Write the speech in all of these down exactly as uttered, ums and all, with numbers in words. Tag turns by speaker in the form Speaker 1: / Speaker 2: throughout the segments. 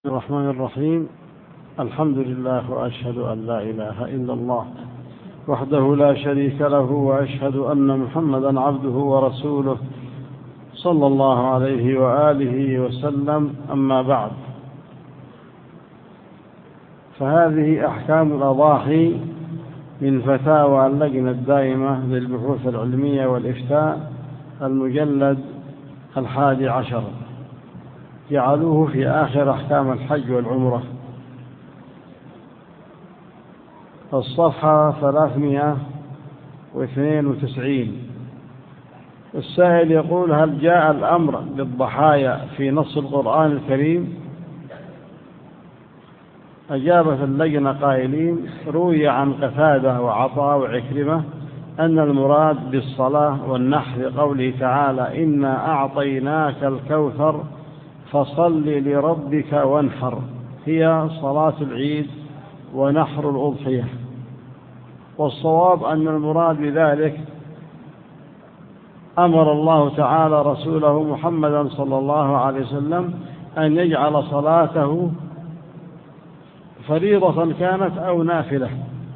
Speaker 1: الرحمن الرحيم. الحمد لله وأشهد أن لا إله إلا الله وحده لا شريك له، وأشهد أن محمدا عبده ورسوله صلى الله عليه وآله وسلم. أما بعد، فهذه أحكام الأضاحي من فتاوى اللجنة الدائمة للبحوث العلمية والإفتاء، المجلد الحادي عشر، جعلوه في آخر أحكام الحج والعمرة، الصفحة ثلاثمائة واثنين وتسعين. السائل يقول: هل جاء الأمر بالضحايا في نص القرآن الكريم؟ أجابت اللجنة قائلين: روي عن قتادة وعطاء وعكرمة أن المراد بالصلاة والنحر قوله تعالى: إنا أعطيناك الكوثر فصل لربك وانحر، هي صلاة العيد ونحر الأضحية. والصواب أن المراد بذلك أمر الله تعالى رسوله محمدا صلى الله عليه وسلم أن يجعل صلاته فريضة كانت أو نافلة،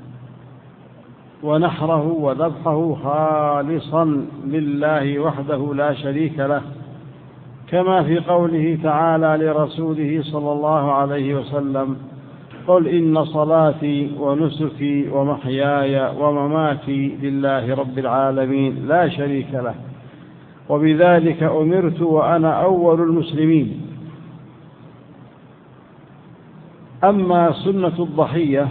Speaker 1: ونحره وذبحه خالصا لله وحده لا شريك له، كما في قوله تعالى لرسوله صلى الله عليه وسلم: قل إن صلاتي ونسكي ومحياي ومماتي لله رب العالمين لا شريك له، وبذلك أمرت وأنا أول المسلمين. أما سنة الضحية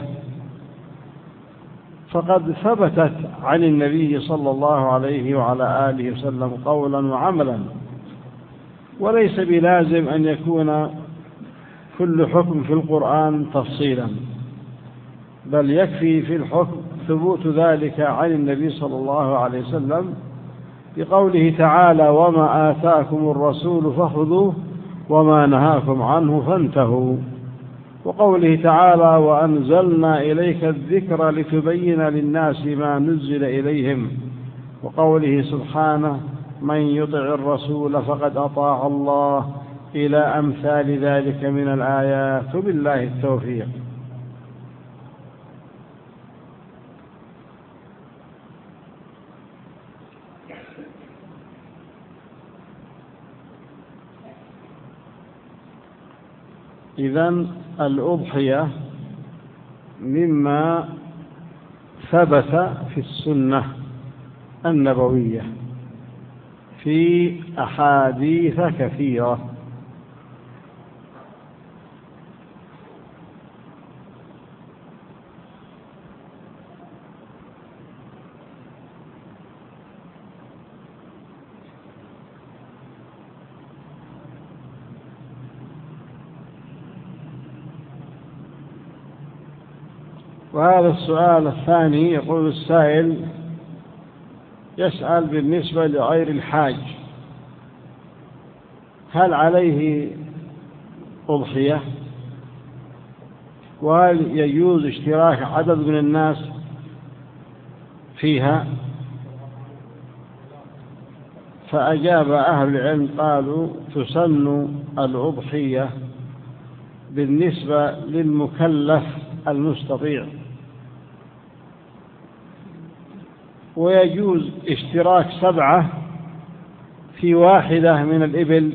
Speaker 1: فقد ثبتت عن النبي صلى الله عليه وعلى آله وسلم قولا وعملا، وليس بلازم أن يكون كل حكم في القرآن تفصيلا، بل يكفي في الحكم ثبوت ذلك عن النبي صلى الله عليه وسلم بقوله تعالى: وما آتاكم الرسول فخذوه وما نهاكم عنه فانتهوا، وقوله تعالى: وأنزلنا إليك الذكر لتبين للناس ما نزل إليهم، وقوله سبحانه: من يطع الرسول فقد أطاع الله، إلى أمثال ذلك من الآيات، وبالله التوفيق. إذن الأضحية مما ثبت في السنة النبوية في أحاديث كثيرة، وهذا السؤال الثاني. يقول السائل: يسأل بالنسبة لغير الحاج، هل عليه أضحية؟ وهل يجوز اشتراك عدد من الناس فيها؟ فأجاب أهل العلم قالوا: تسن الأضحية بالنسبة للمكلف المستطيع، ويجوز اشتراك سبعة في واحدة من الإبل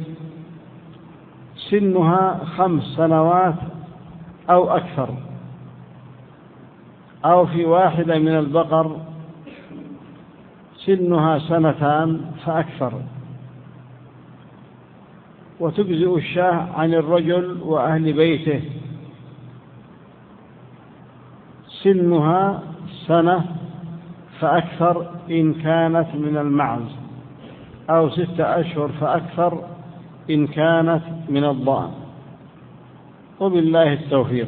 Speaker 1: سنها خمس سنوات أو أكثر، أو في واحدة من البقر سنها سنتان فأكثر، وتجزئ الشاة عن الرجل وأهل بيته سنها سنة فأكثر إن كانت من المعز، أو ستة أشهر فأكثر إن كانت من الضأن، وبالله التوفيق.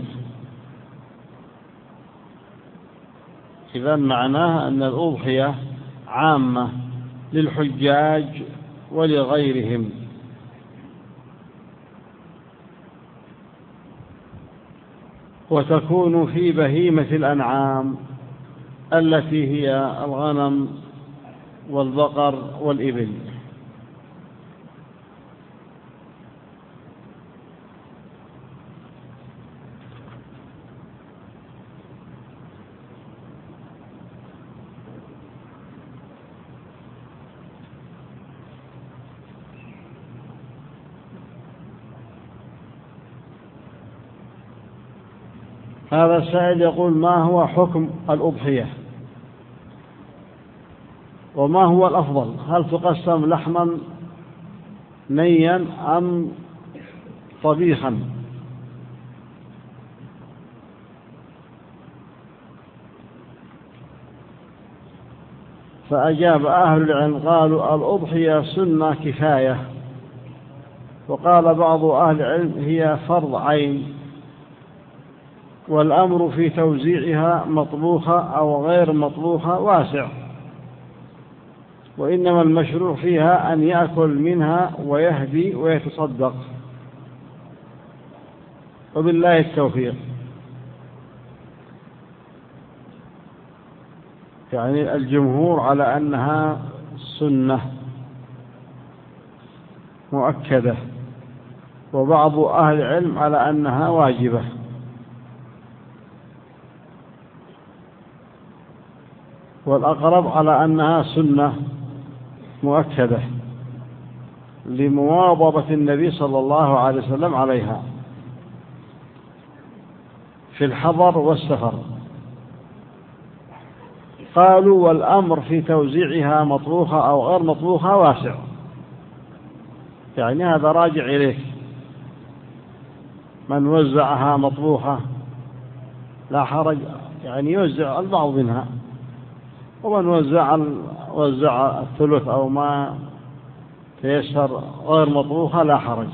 Speaker 1: إذن معناه أن الأضحية عامة للحجاج ولغيرهم. وتكون في بهيمة الأنعام التي هي الغنم والبقر والإبل. هذا السائل يقول: ما هو حكم الأضحية؟ وما هو الأفضل؟ هل تقسم لحما نيا أم طبيخا؟ فأجاب أهل العلم قالوا: الأضحية سنة كفاية، وقال بعض أهل العلم هي فرض عين، والأمر في توزيعها مطبوخة أو غير مطبوخة واسع، وإنما المشروع فيها أن يأكل منها ويهدي ويتصدق، وبالله التوفيق. يعني الجمهور على أنها سنة مؤكدة، وبعض أهل العلم على أنها واجبة. والأقرب على أنها سنة مؤكدة لمواظبة النبي صلى الله عليه وسلم عليها في الحضر والسفر. قالوا: والأمر في توزيعها مطبوخة أو غير مطبوخة واسع، يعني هذا راجع إليك. من وزعها مطبوخة لا حرج، يعني يوزع البعض منها، ومن وزع وزع الثلث أو ما تيسر غير مطبوخة لا حرج.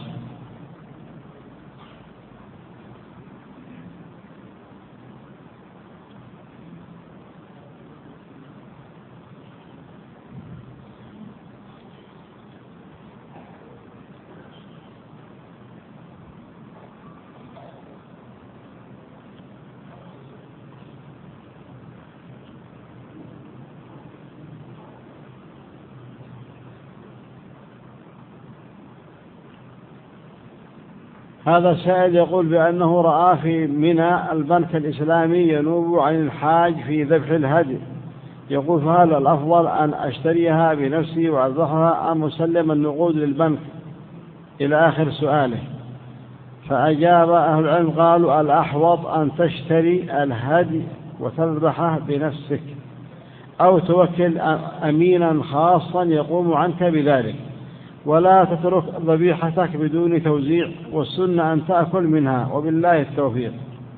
Speaker 1: هذا السائل يقول بأنه رأى في منى البنك الإسلامي ينوب عن الحاج في ذبح الهدي. يقول: فهل الأفضل أن أشتريها بنفسي وأذبحها أم أسلم النقود للبنك؟ إلى آخر سؤاله. فأجاب أهل العلم قالوا: الأحوط أن تشتري الهدي وتذبحه بنفسك، أو توكل أمينا خاصا يقوم عنك بذلك، ولا تترك ذبيحتك بدون توزيع، والسنة أن تأكل منها، وبالله التوفيق.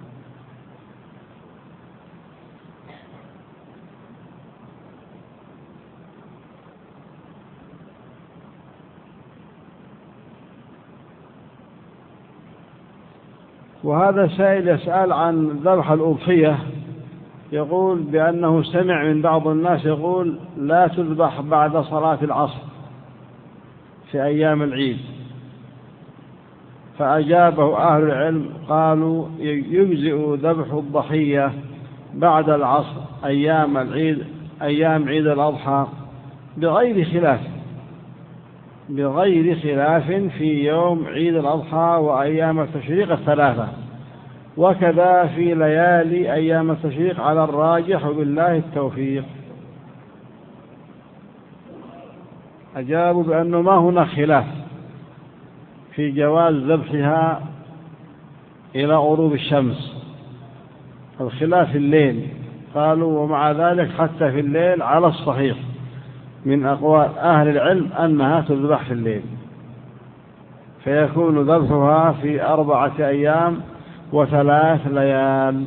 Speaker 1: وهذا سائل يسأل عن ذبح الأضحية، يقول بأنه سمع من بعض الناس يقول: لا تذبح بعد صلاة العصر في أيام العيد. فأجابه أهل العلم قالوا: يجزئ ذبح الضحية بعد العصر أيام العيد، أيام عيد الأضحى، بغير خلاف بغير خلاف في يوم عيد الأضحى وأيام التشريق الثلاثة، وكذا في ليالي أيام التشريق على الراجح، وبالله التوفيق. أجابوا بأنه ما هناك خلاف في جواز ذبحها إلى غروب الشمس، الخلاف في الليل. قالوا: ومع ذلك حتى في الليل على الصحيح من أقوال أهل العلم أنها تذبح في الليل، فيكون ذبحها في أربعة أيام وثلاث ليال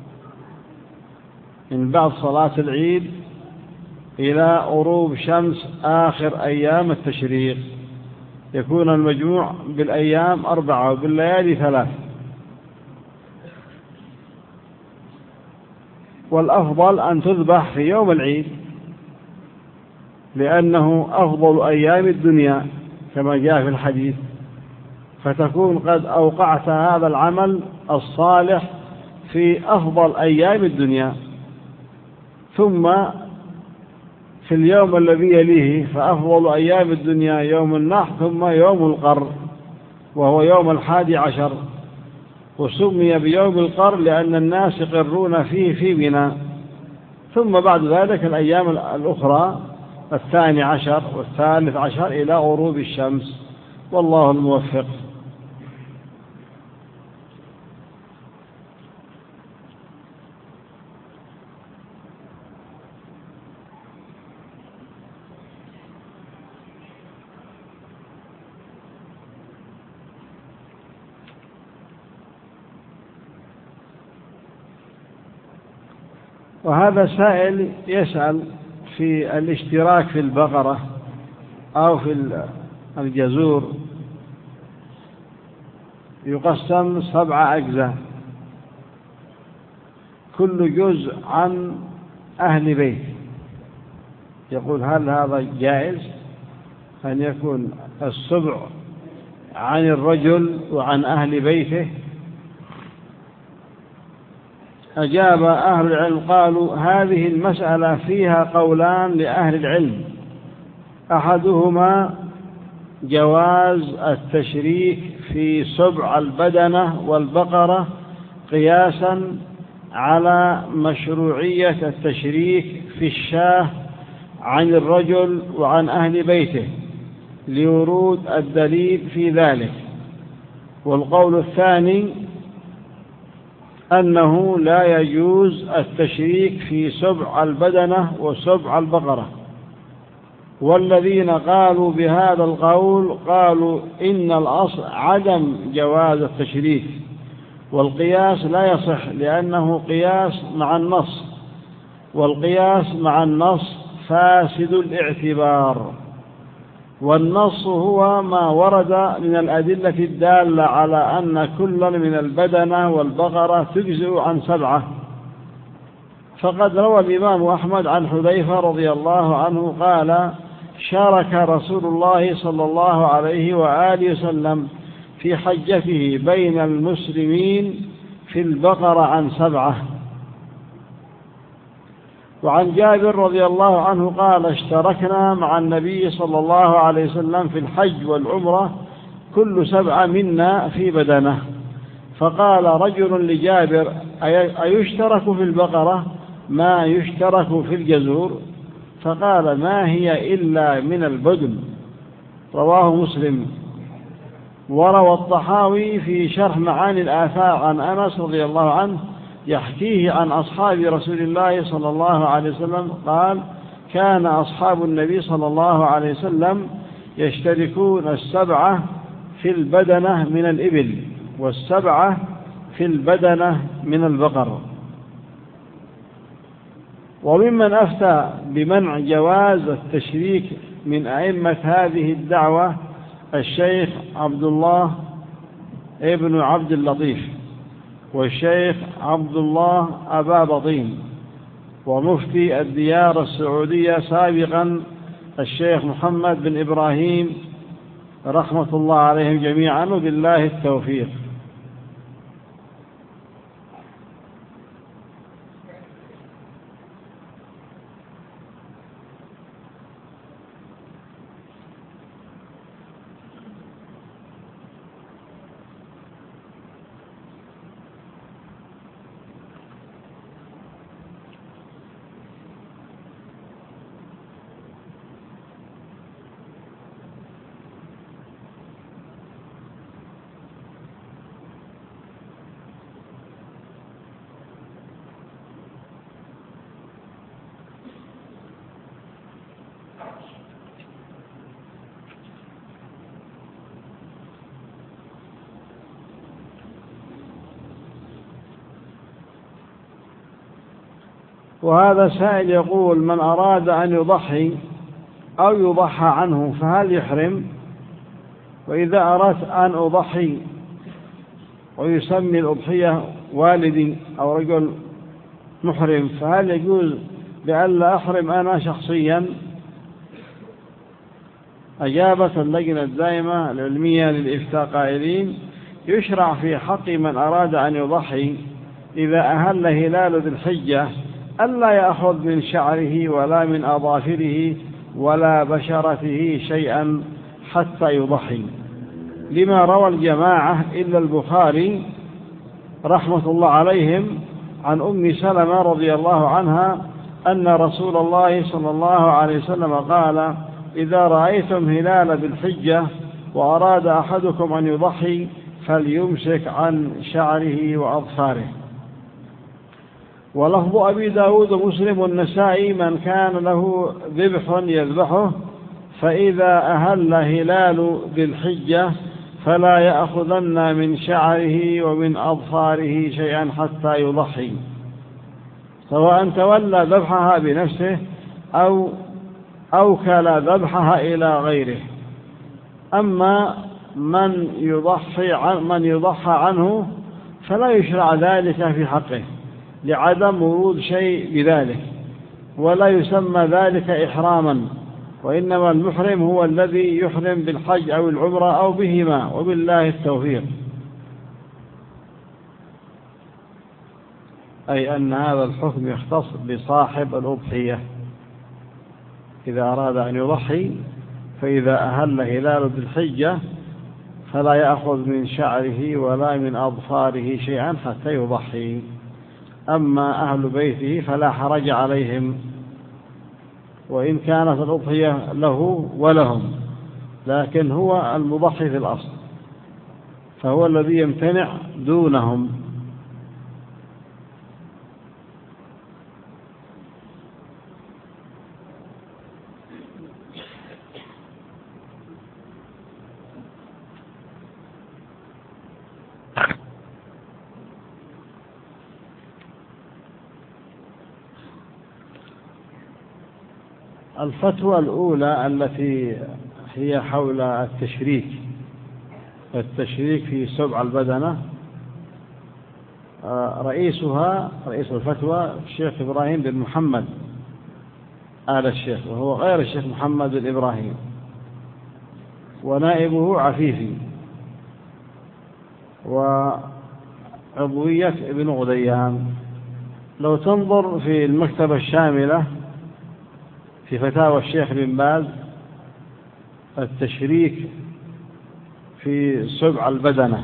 Speaker 1: من بعد صلاة العيد إلى غروب شمس آخر أيام التشريق، يكون المجموع بالأيام أربعة وبالليالي ثلاث. والأفضل أن تذبح في يوم العيد، لأنه أفضل أيام الدنيا كما جاء في الحديث، فتكون قد أوقعت هذا العمل الصالح في أفضل أيام الدنيا. ثم في اليوم الذي يليه فأفضل أيام الدنيا يوم النحر، ثم يوم القر وهو يوم الحادي عشر، وسمي بيوم القر لأن الناس يقرون فيه في منى. ثم بعد ذلك الأيام الأخرى الثاني عشر والثالث عشر إلى غروب الشمس، والله الموفق. وهذا سائل يسأل في الاشتراك في البقرة أو في الجزور، يقسم سبع أجزاء، كل جزء عن أهل بيت. يقول هل هذا جائز أن يكون السبع عن الرجل وعن أهل بيته؟ أجاب أهل العلم قالوا هذه المسألة فيها قولان لأهل العلم، أحدهما جواز التشريك في سبع البدنة والبقرة قياسا على مشروعية التشريك في الشاه عن الرجل وعن أهل بيته لورود الدليل في ذلك. والقول الثاني أنه لا يجوز التشريك في سبع البدنة وسبع البقرة. والذين قالوا بهذا القول قالوا إن الأصل عدم جواز التشريك، والقياس لا يصح لأنه قياس مع النص، والقياس مع النص فاسد الاعتبار، والنص هو ما ورد من الأدلة الدالة على أن كل من البدنة والبقرة تجزئ عن سبعة. فقد روى الإمام أحمد عن حذيفة رضي الله عنه قال شارك رسول الله صلى الله عليه وآله وسلم في حجته بين المسلمين في البقرة عن سبعة. وعن جابر رضي الله عنه قال اشتركنا مع النبي صلى الله عليه وسلم في الحج والعمرة كل سبعة منا في بدنه. فقال رجل لجابر أيشترك في البقرة ما يشترك في الجزور؟ فقال ما هي إلا من البدن. رواه مسلم. وروى الطحاوي في شرح معاني الآثار عن أنس رضي الله عنه يحكيه عن أصحاب رسول الله صلى الله عليه وسلم قال كان أصحاب النبي صلى الله عليه وسلم يشتركون السبعة في البدنة من الإبل والسبعة في البدنة من البقر. وممن أفتى بمنع جواز التشريك من أئمة هذه الدعوة الشيخ عبد الله ابن عبد اللطيف والشيخ عبد الله أبا بطين ومفتي الديار السعودية سابقا الشيخ محمد بن إبراهيم رحمة الله عليهم جميعا وبالله التوفيق. وهذا سائل يقول من أراد أن يضحي أو يضحى عنه فهل يحرم؟ وإذا أردت أن أضحي ويسمي الأضحية والدي أو رجل محرم فهل يجوز بألا أحرم أنا شخصيا؟ أجابت اللجنة الدائمة العلمية للإفتاء قائلين يشرع في حق من أراد أن يضحي إذا أهل هلال ذي الحجة ألا يأخذ من شعره ولا من أظافره ولا بشرته شيئا حتى يضحي، لما روى الجماعة إلا البخاري رحمة الله عليهم عن أم سلمة رضي الله عنها أن رسول الله صلى الله عليه وسلم قال إذا رأيتم هلال بالحجة وأراد أحدكم أن يضحي فليمسك عن شعره وأظفاره. ولفظ أبي داود ومسلم والنسائي من كان له ذبح يذبحه فإذا أهل هلال ذي الحجة فلا يأخذن من شعره ومن أظفاره شيئا حتى يضحي. سواء تولى ذبحها بنفسه أو أوكل ذبحها إلى غيره. أما من يضحي عن من يضحى عنه فلا يشرع ذلك في حقه لعدم ورود شيء بذلك، ولا يسمى ذلك إحراما، وإنما المحرم هو الذي يحرم بالحج أو العمرة أو بهما، وبالله التوفيق. أي أن هذا الحكم يختص بصاحب الأضحية إذا أراد أن يضحي، فإذا أهل هلال ذي الحجة فلا يأخذ من شعره ولا من أظفاره شيئا حتى يضحي. أما أهل بيته فلا حرج عليهم، وإن كانت الأضحية له ولهم، لكن هو المضحي في الأصل، فهو الذي يمتنع دونهم. الفتوى الأولى التي هي حول التشريك التشريك في سبع البدنة، رئيسها رئيس الفتوى الشيخ إبراهيم بن محمد آل الشيخ، وهو غير الشيخ محمد بن إبراهيم، ونائبه عفيفي، وعضوية ابن غديان. لو تنظر في المكتبة الشاملة في فتاوى الشيخ بن باز التشريك في سبع البدنة،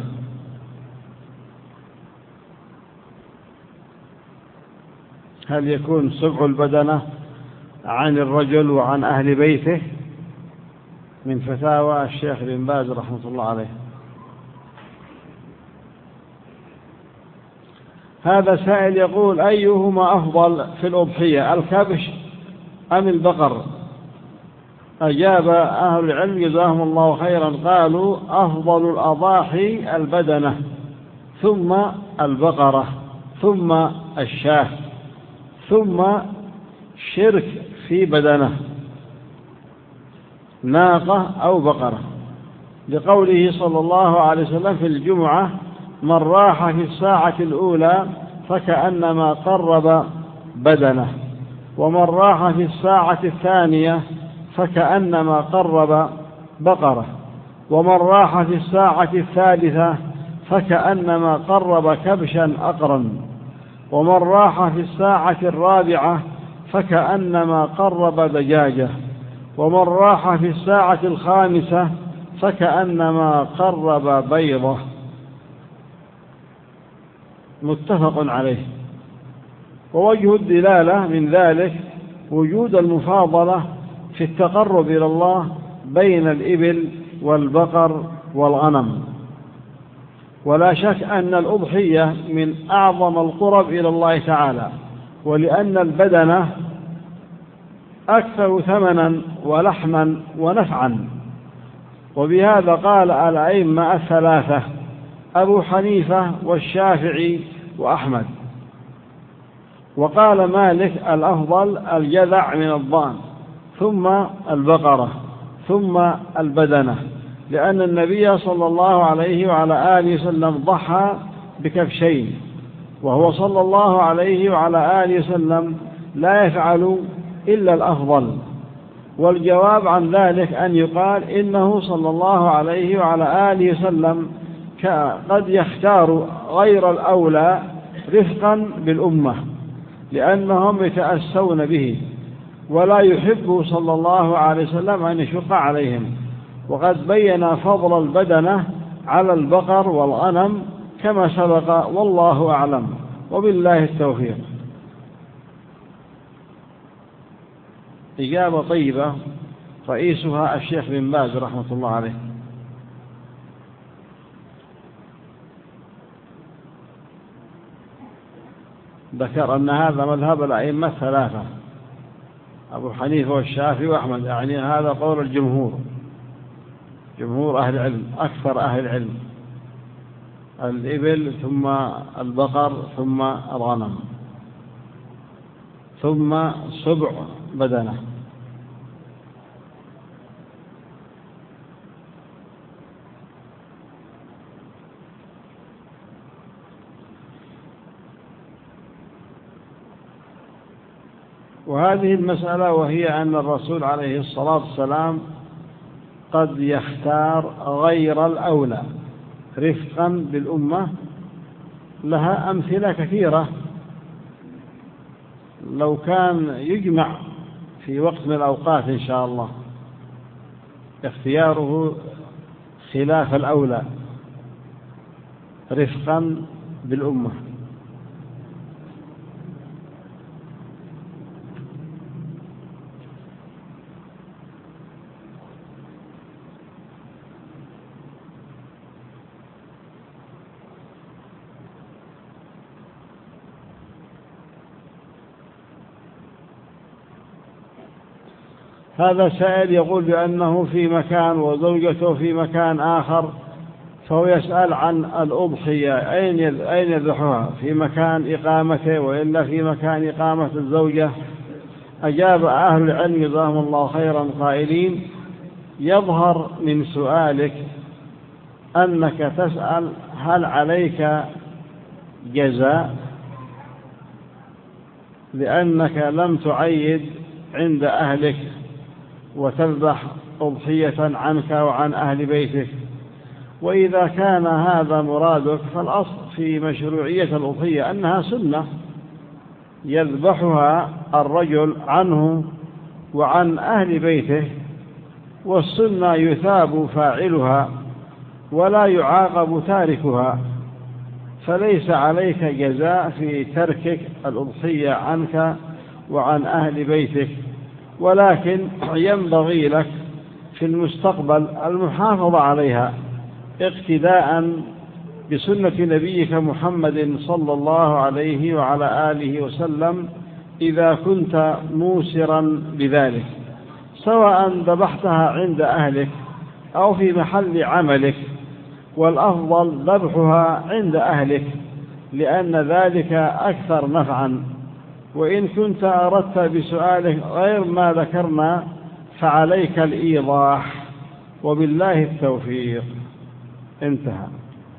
Speaker 1: هل يكون سبع البدنة عن الرجل وعن أهل بيته؟ من فتاوى الشيخ بن باز رحمة الله عليه. هذا سائل يقول: أيهما أفضل في الأضحية، الكبش أم البقر؟ أجاب أهل العلم جزاهم الله خيرا قالوا: أفضل الأضاحي البدنة، ثم البقرة، ثم الشاة، ثم شرك في بدنه ناقة أو بقرة، لقوله صلى الله عليه وسلم في الجمعة: من راح في الساعة الأولى فكأنما قرب بدنه، ومن راح في الساعة الثانية فكأنما قرب بقرة، ومن راح في الساعة الثالثة فكأنما قرب كبشا أقرن، ومن راح في الساعة الرابعة فكأنما قرب دجاجة، ومن راح في الساعة الخامسة فكأنما قرب بيضة. متفق عليه. ووجه الدلالة من ذلك وجود المفاضلة في التقرب إلى الله بين الإبل والبقر والغنم، ولا شك أن الأضحية من أعظم القرب إلى الله تعالى، ولأن البدنة أكثر ثمنا ولحما ونفعا. وبهذا قال الأئمة الثلاثة أبو حنيفة والشافعي وأحمد. وقال مالك: الأفضل الجذع من الضأن، ثم البقرة، ثم البدنة، لأن النبي صلى الله عليه وعلى آله وسلم ضحى بكبشين، وهو صلى الله عليه وعلى آله وسلم لا يفعل إلا الأفضل. والجواب عن ذلك أن يقال إنه صلى الله عليه وعلى آله وسلم قد يختار غير الأولى رفقا بالأمة، لأنهم يتأسون به، ولا يحب صلى الله عليه وسلم أن يشق عليهم. وقد بين فضل البدنة على البقر والغنم كما سبق، والله أعلم، وبالله التوفيق. إجابة طيبة رئيسها الشيخ بن باز رحمة الله عليه. ذكر أن هذا مذهب الأئمة الثلاثة أبو حنيفة والشافعي وأحمد، يعني هذا قول الجمهور، جمهور أهل العلم، أكثر أهل العلم، الإبل ثم البقر ثم الغنم. ثم سبع بدنة. وهذه المسألة وهي أن الرسول عليه الصلاة والسلام قد يختار غير الأولى رفقا بالأمة، لها أمثلة كثيرة. لو كان يجمع في وقت من الأوقات إن شاء الله اختياره خلاف الأولى رفقا بالأمة. هذا سائل يقول بأنه في مكان وزوجته في مكان آخر، فهو يسأل عن الأضحية أين أين يذبحها، في مكان إقامته وإلا في مكان إقامة الزوجة؟ أجاب أهل العلم جزاهم الله خيرا قائلين: يظهر من سؤالك أنك تسأل هل عليك جزاء، لأنك لم تعيد عند أهلك وتذبح أضحية عنك وعن أهل بيتك. وإذا كان هذا مرادك فالأصل في مشروعية الأضحية أنها سنة يذبحها الرجل عنه وعن أهل بيته، والسنة يثاب فاعلها ولا يعاقب تاركها، فليس عليك جزاء في تركك الأضحية عنك وعن أهل بيتك، ولكن ينبغي لك في المستقبل المحافظة عليها اقتداء بسنة نبيك محمد صلى الله عليه وعلى آله وسلم إذا كنت موسرا بذلك، سواء ذبحتها عند أهلك أو في محل عملك، والأفضل ذبحها عند أهلك لأن ذلك أكثر نفعا. وإن كنت أردت بسؤالك غير ما ذكرنا فعليك الإيضاح، وبالله التوفيق. انتهى.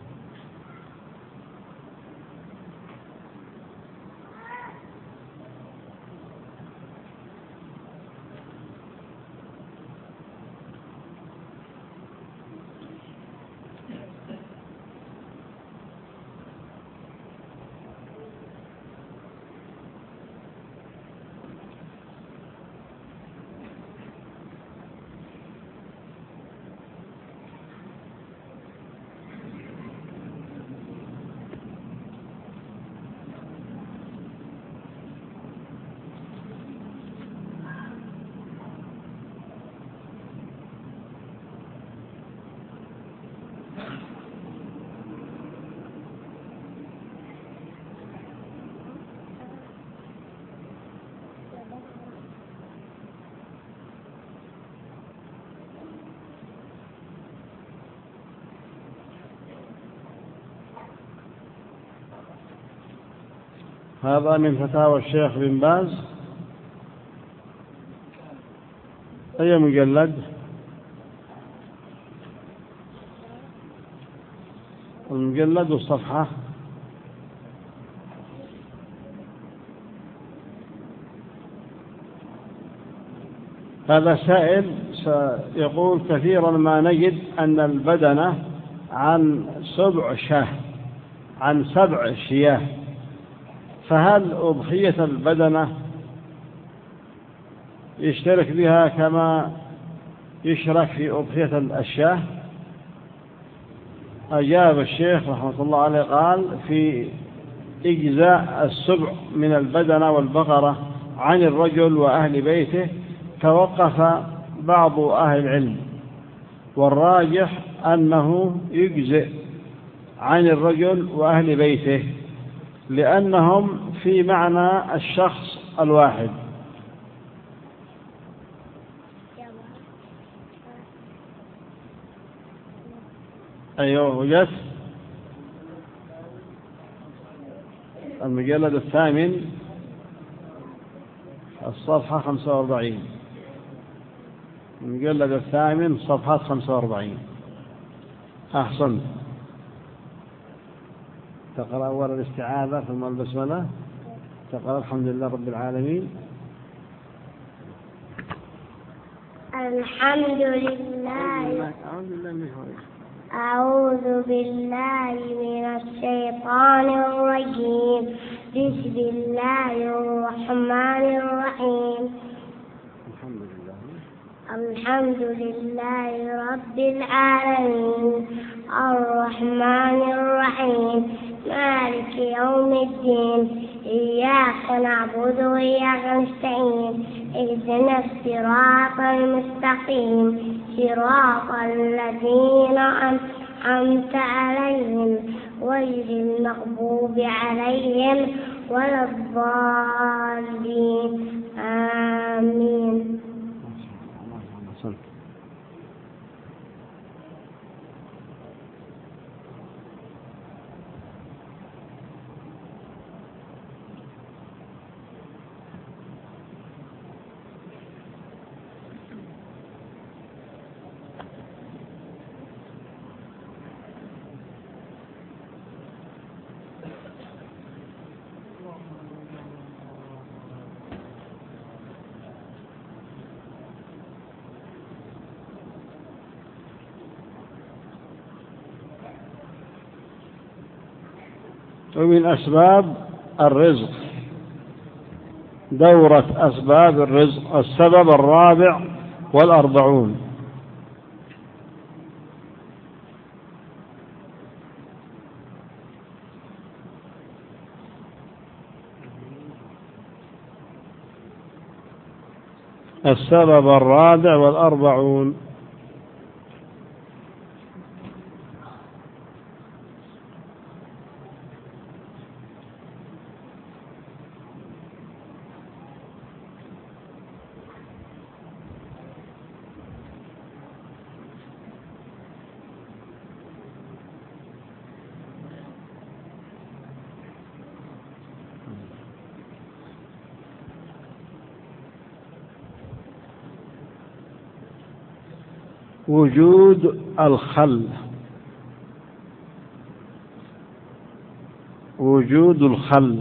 Speaker 1: هذا من فتاوى الشيخ بن باز. أي مجلد؟ المجلد والصفحة. هذا سائل يقول: كثيرا ما نجد أن البدنة عن سبع شاه عن سبع شياه، فهل أضحية البدنة يشترك بها كما يشرك في أضحية الشاه؟ أجاب الشيخ رحمة الله عليه قال: في إجزاء السبع من البدنة والبقرة عن الرجل وأهل بيته توقف بعض أهل العلم، والراجح أنه يجزئ عن الرجل وأهل بيته لأنهم في معنى الشخص الواحد. أيوه وجدت المجلد الثامن الصفحة خمسة وأربعين، المجلد الثامن صفحة خمسة وأربعين. أحسن. تقرأ أول الاستعاذة ثم البسملة. تقرأ الحمد لله رب العالمين.
Speaker 2: الحمد لله. أعوذ بالله من الشيطان الرجيم. بسم الله الرحمن الرحيم.
Speaker 1: الحمد لله
Speaker 2: الحمد لله رب العالمين الرحمن الرحيم مالك يوم الدين. إياك نعبد وإياك نستعين. اهدنا الصراط المستقيم صراط الذين أنعمت عليهم غير المغضوب عليهم ولا الضالين. آمين.
Speaker 1: ومن أسباب الرزق دورة أسباب الرزق. السبب الرابع والأربعون. السبب الرابع والأربعون. وجود الخل. وجود الخل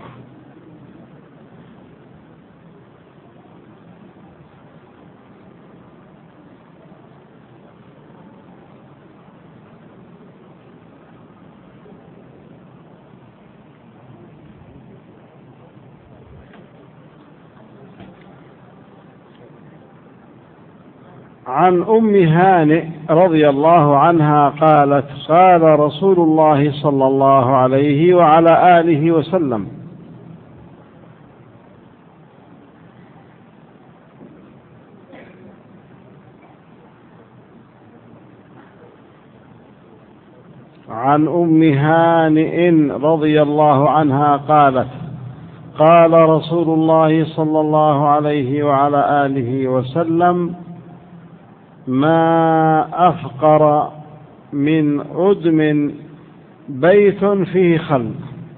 Speaker 1: عن أم هانئ رضي الله عنها قالت قال رسول الله صلى الله عليه وعلى آله وسلم عن أم هانئ رضي الله عنها قالت قال رسول الله صلى الله عليه وعلى آله وسلم ما أفقر من أدم بيت فيه خل.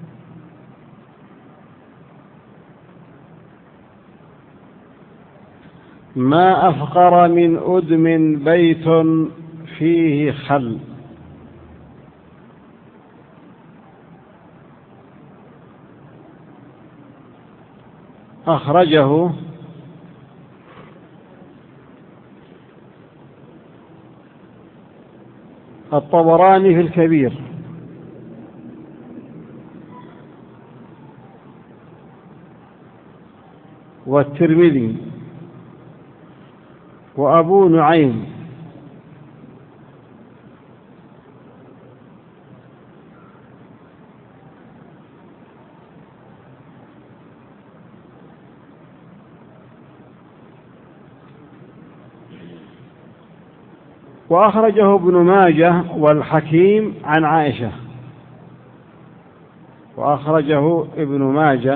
Speaker 1: ما أفقر من أدم بيت فيه خل. أخرجه الطبراني في الكبير والترمذي وأبو نعيم وأخرجه ابن ماجه والحكيم عن عائشة. وأخرجه ابن ماجه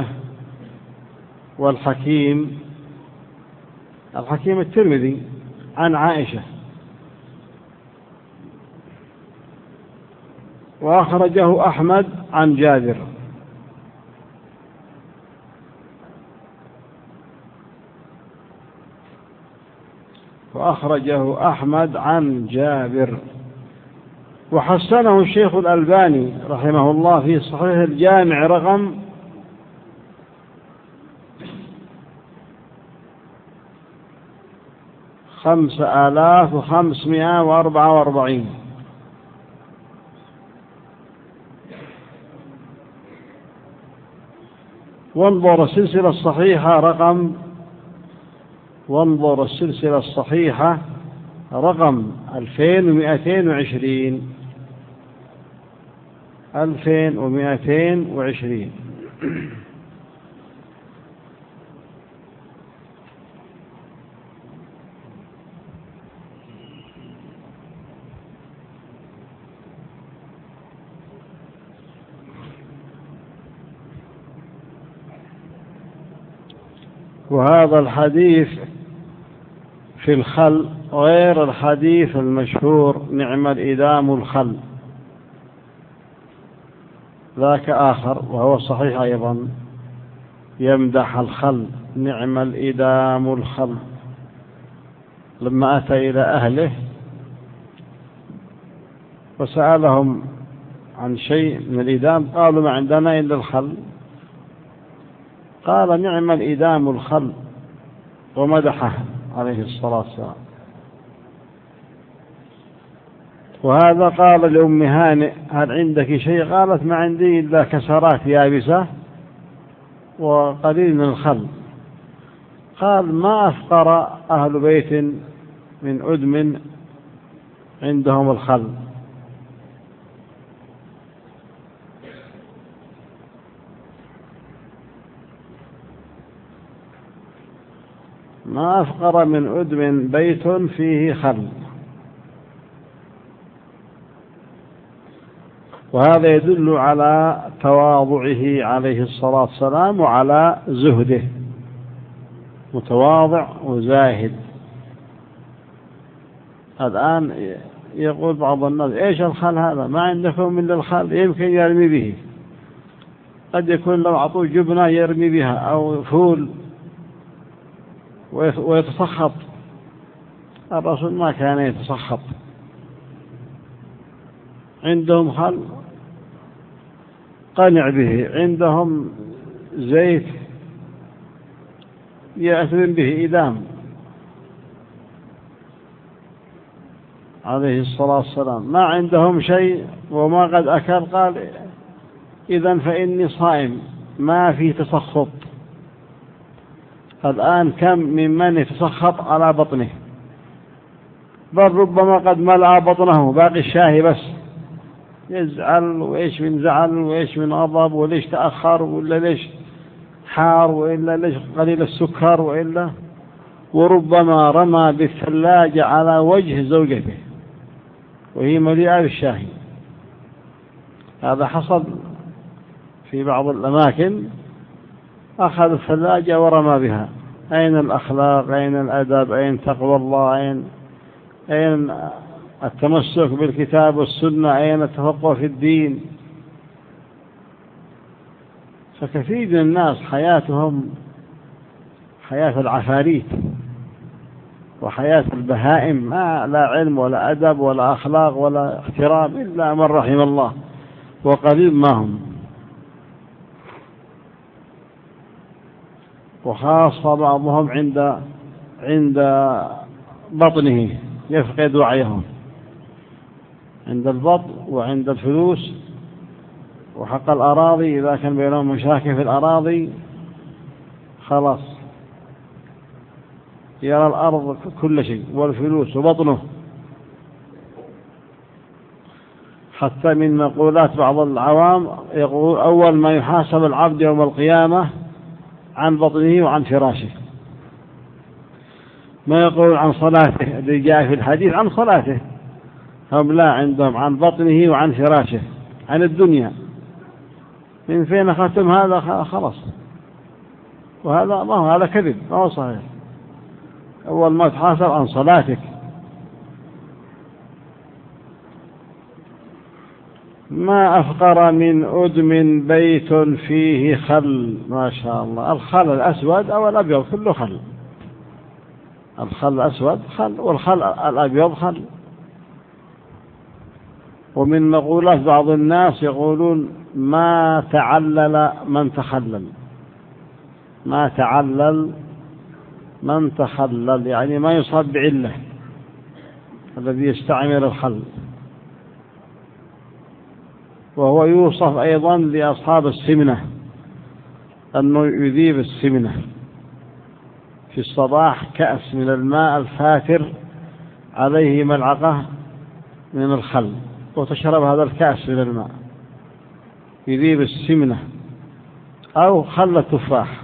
Speaker 1: والحكيم الحكيم الترمذي عن عائشة. وأخرجه أحمد عن جابر. وأخرجه أحمد عن جابر. وحسنه الشيخ الألباني رحمه الله في صحيح الجامع رقم خمسة آلاف وخمسمائة وأربعة وأربعين. وانظر السلسلة الصحيحة رقم وانظر السلسلة الصحيحة رقم ألفين ومئتين وعشرين ألفين ومئتين وعشرين. وهذا الحديث في الخل غير الحديث المشهور نعم الإدام الخل، ذاك آخر وهو صحيح أيضا، يمدح الخل نعم الإدام الخل. لما أتى إلى أهله وسألهم عن شيء من الإدام قالوا ما عندنا إلا الخل، قال نعم الإدام الخل ومدحه عليه الصلاة والسلام. وهذا قال لأم هانئ هل عندك شيء؟ قالت ما عندي إلا كسرات يابسة وقليل من الخل. قال ما أفقر أهل بيت من أدم عندهم الخل. ما أفقر من أدم بيت فيه خل. وهذا يدل على تواضعه عليه الصلاة والسلام وعلى زهده، متواضع وزاهد. الآن يقول بعض الناس إيش الخل هذا؟ ما عندكم إلا الخل، يمكن يرمي به، قد يكون لو أعطوه جبنة يرمي بها أو فول ويتسخط. الرسول ما كان يتسخط، عندهم خل قنع به، عندهم زيت يأثم به إدام عليه الصلاة والسلام. ما عندهم شيء وما قد أكل قال إذن فإني صائم، ما في تسخط. الآن كم ممن يتسخط على بطنه، بل ربما قد ملأ بطنه باقي الشاهي بس، يزعل وإيش من زعل وإيش من غضب وليش تأخر ولا ليش حار وإلا ليش قليل السكر وإلا، وربما رمى بالثلاجة على وجه زوجته وهي مليئة بالشاهي. هذا حصل في بعض الأماكن، أخذ الثلاجة ورمى بها. أين الأخلاق؟ أين الأدب؟ أين تقوى الله؟ أين أين التمسك بالكتاب والسنة؟ أين التفقه في الدين؟ فكثير من الناس حياتهم حياة العفاريت وحياة البهائم، ما لا علم ولا أدب ولا أخلاق ولا احترام إلا من رحم الله، وقليل ما هم. وخاصة بعضهم عند عند بطنه يفقد وعيهم، عند البطن وعند الفلوس وحق الأراضي. إذا كان بينهم مشاكل في الأراضي خلاص يرى الأرض كل شيء والفلوس وبطنه. حتى من مقولات بعض العوام يقول أول ما يحاسب العبد يوم القيامة عن بطنه وعن فراشه، ما يقول عن صلاته اللي جاء في الحديث عن صلاته، هم لا، عندهم عن بطنه وعن فراشه، عن الدنيا. من فين أخذتم هذا؟ خلاص. وهذا ما هو، هذا كذب، ما هو صحيح. أول ما تحاسب عن صلاتك. ما أفقر من أدم بيت فيه خل. ما شاء الله، الخل الأسود أو الأبيض كله خل. الخل الأسود خل، والخل الأبيض خل. ومن مقولات بعض الناس يقولون ما تعلل من تخلل، ما تعلل من تخلل، يعني ما يصاب بعلة الذي يستعمل الخل. وهو يوصف أيضا لأصحاب السمنة أنه يذيب السمنة. في الصباح كأس من الماء الفاتر عليه ملعقة من الخل، وتشرب هذا الكأس من الماء يذيب السمنة. أو خل التفاح.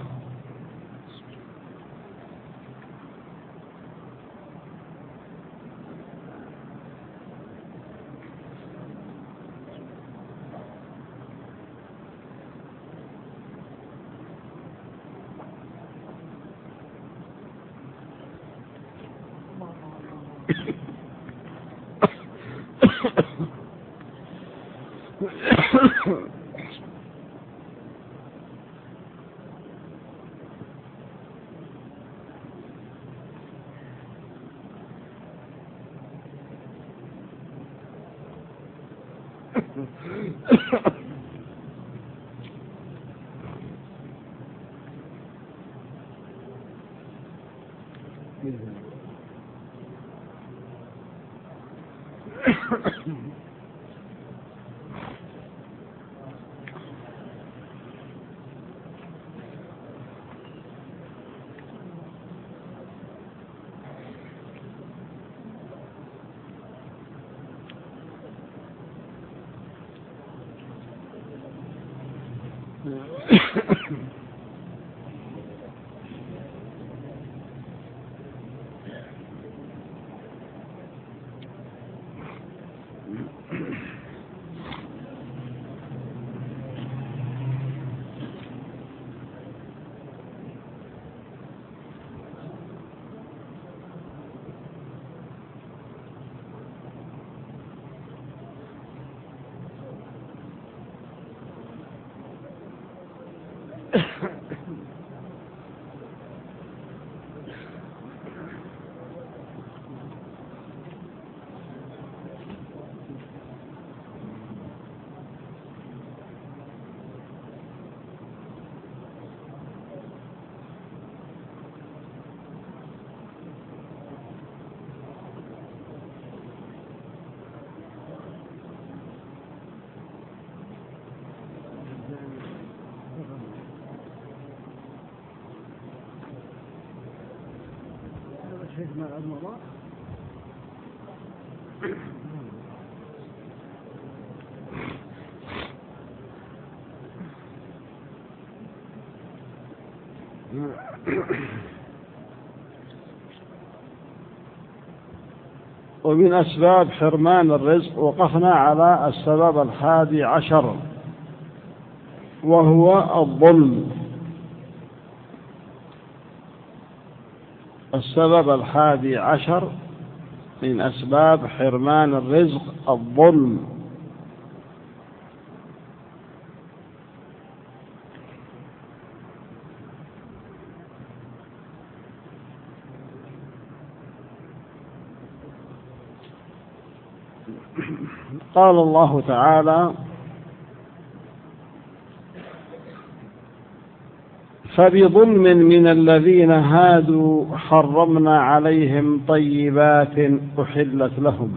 Speaker 1: ومن أسباب حرمان الرزق وقفنا على السبب الحادي عشر وهو الظلم. السبب الحادي عشر من أسباب حرمان الرزق الظلم. قال الله تعالى: فبظلم من الذين هادوا حرمنا عليهم طيبات أحلت لهم.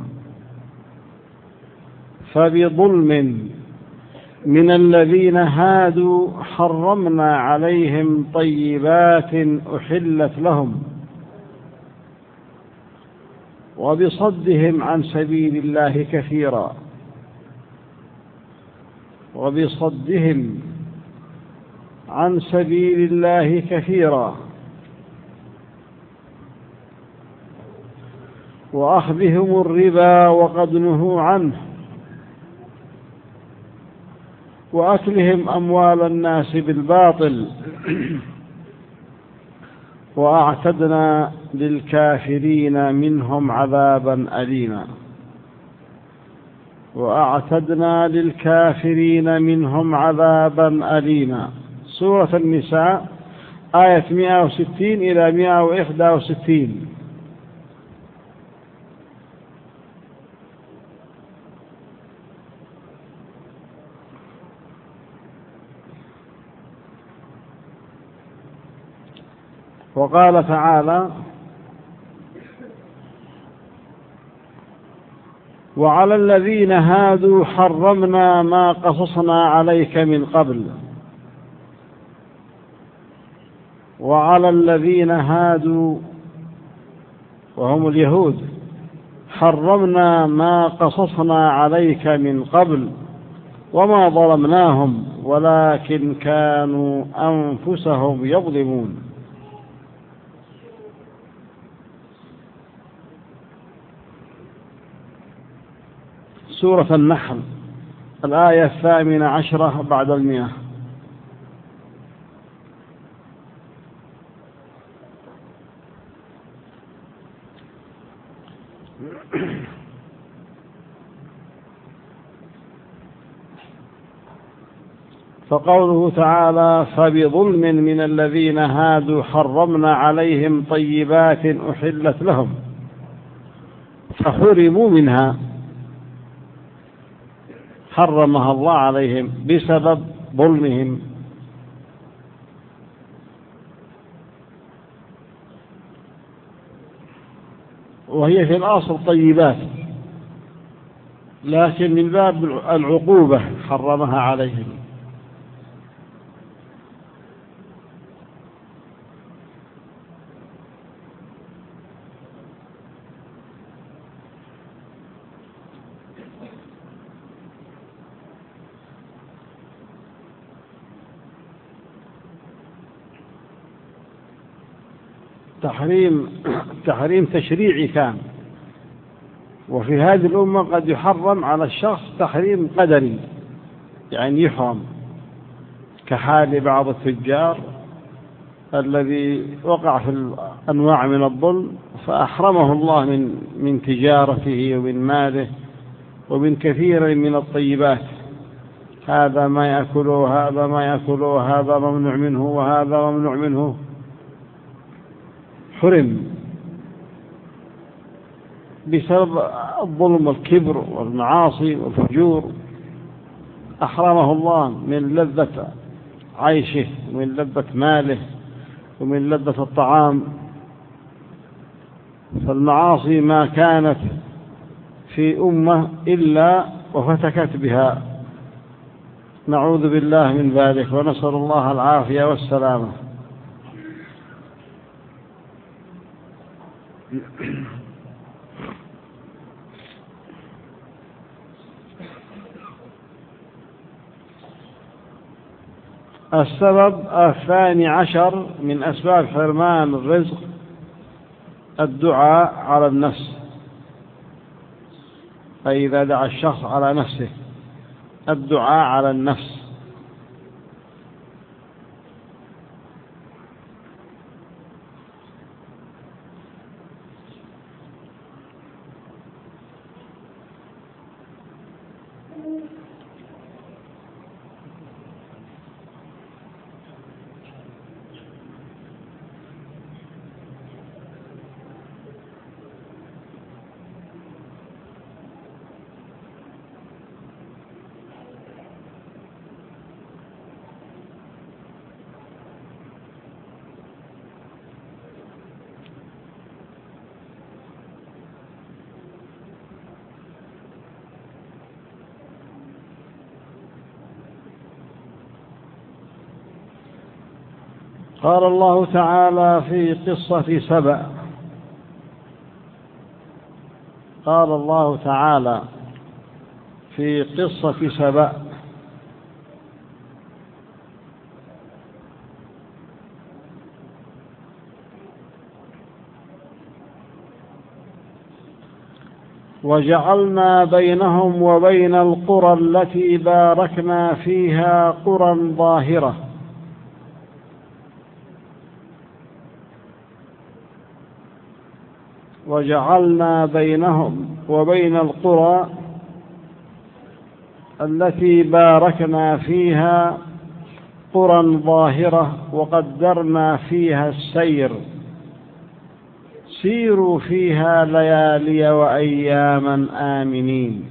Speaker 1: فبظلم من الذين هادوا حرمنا عليهم طيبات أحلت لهم وبصدهم عن سبيل الله كثيرا وبصدهم عن سبيل الله كثيرا وأخذهم الربا وقد نهوا عنه وأكلهم أموال الناس بالباطل وأعتدنا للكافرين منهم عذابا أليما وأعتدنا للكافرين منهم عذابا أليما. سورة النساء آية مئة وستين إلى مئة وإحدى وستين. وقال تعالى: وعلى الذين هادوا حرمنا ما قصصنا عليك من قبل. وعلى الذين هادوا وهم اليهود حرمنا ما قصصنا عليك من قبل وما ظلمناهم ولكن كانوا أنفسهم يظلمون. سورة النحل، الآية الثامنة عشرة بعد المئة. فقوله تعالى: فبظلم من الذين هادوا حرمنا عليهم طيبات أحلت لهم فحرموا منها، حرمها الله عليهم بسبب ظلمهم. وهي في الأصل طيبات، لكن من باب العقوبة حرمها عليهم. تحريم تحريم تشريعي كان، وفي هذه الأمة قد يحرم على الشخص تحريم قدري، يعني يحرم، كحال بعض التجار الذي وقع في أنواع من الظلم فأحرمه الله من من تجارته ومن ماله ومن كثير من الطيبات. هذا ما يأكله، هذا ما يأكله، هذا ممنوع منه وهذا ممنوع منه، حرم بسبب الظلم والكبر والمعاصي والفجور. أحرمه الله من لذة عيشه ومن لذة ماله ومن لذة الطعام. فالمعاصي ما كانت في أمة إلا وفتكت بها، نعوذ بالله من ذلك ونسأل الله العافية والسلامة. السبب الثاني عشر من أسباب حرمان الرزق الدعاء على النفس، أي إذا دعا الشخص على نفسه، الدعاء على النفس. قال الله تعالى في قصة سبأ قال الله تعالى في قصة سبأ: وجعلنا بينهم وبين القرى التي باركنا فيها قرى ظاهرة وجعلنا بينهم وبين القرى التي باركنا فيها قرى ظاهرة وقدرنا فيها السير سيروا فيها ليالي وأياما آمنين.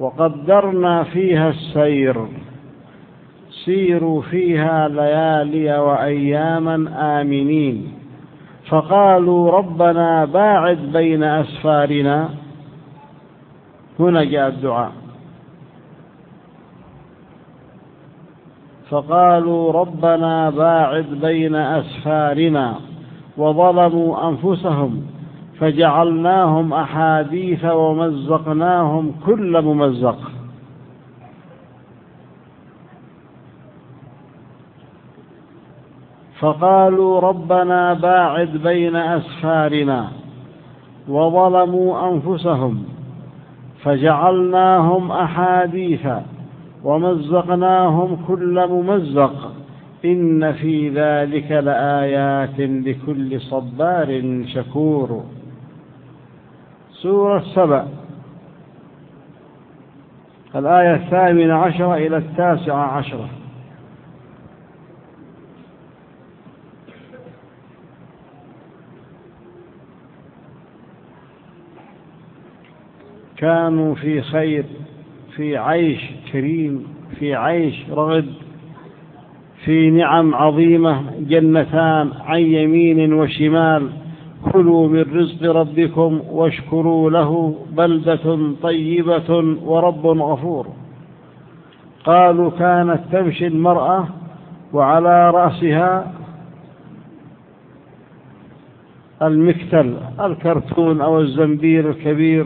Speaker 1: وقدرنا فيها السير سيروا فيها ليالي وأياما آمنين فقالوا ربنا باعد بين أسفارنا. هنا جاء الدعاء، فقالوا ربنا باعد بين أسفارنا وظلموا أنفسهم فجعلناهم أحاديث ومزقناهم كل ممزق. فقالوا ربنا باعد بين أسفارنا وظلموا أنفسهم فجعلناهم أحاديث ومزقناهم كل ممزق إن في ذلك لآيات لكل صبار شكور. سورة سبأ الآية الثامنة عشرة إلى التاسعة عشرة. كانوا في خير، في عيش كريم، في عيش رغد، في نعم عظيمة، جنتان عن يمين وشمال، كلوا من رزق ربكم واشكروا له بلدة طيبة ورب غفور. قالوا كانت تمشي المرأة وعلى رأسها المكتل الكرتون أو الزنبير الكبير،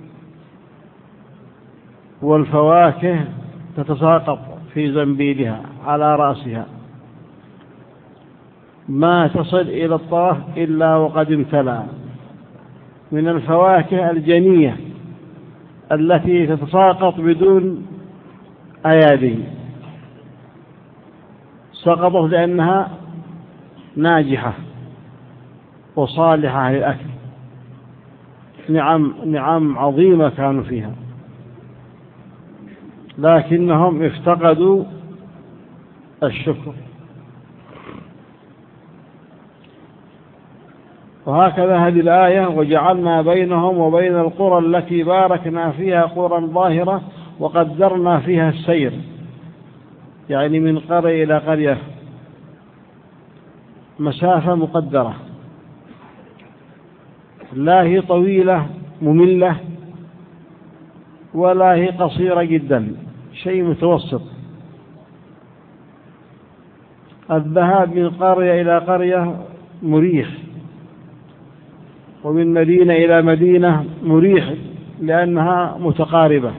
Speaker 1: والفواكه تتساقط في زنبيلها على رأسها، ما تصل إلى الطرف إلا وقد امتلأ من الفواكه الجنية التي تتساقط بدون أيادي، سقطت لأنها ناجحة وصالحة للأكل. نعم نعم عظيمة كانوا فيها، لكنهم افتقدوا الشكر. وهكذا هذه الآية وجعلنا بينهم وبين القرى التي باركنا فيها قرى ظاهرة وقدرنا فيها السير، يعني من قرية إلى قرية مسافة مقدرة، لا هي طويلة مملة ولا هي قصيرة جدا، شيء متوسط. الذهاب من قرية إلى قرية مريح، ومن مدينة إلى مدينة مريح لأنها متقاربة.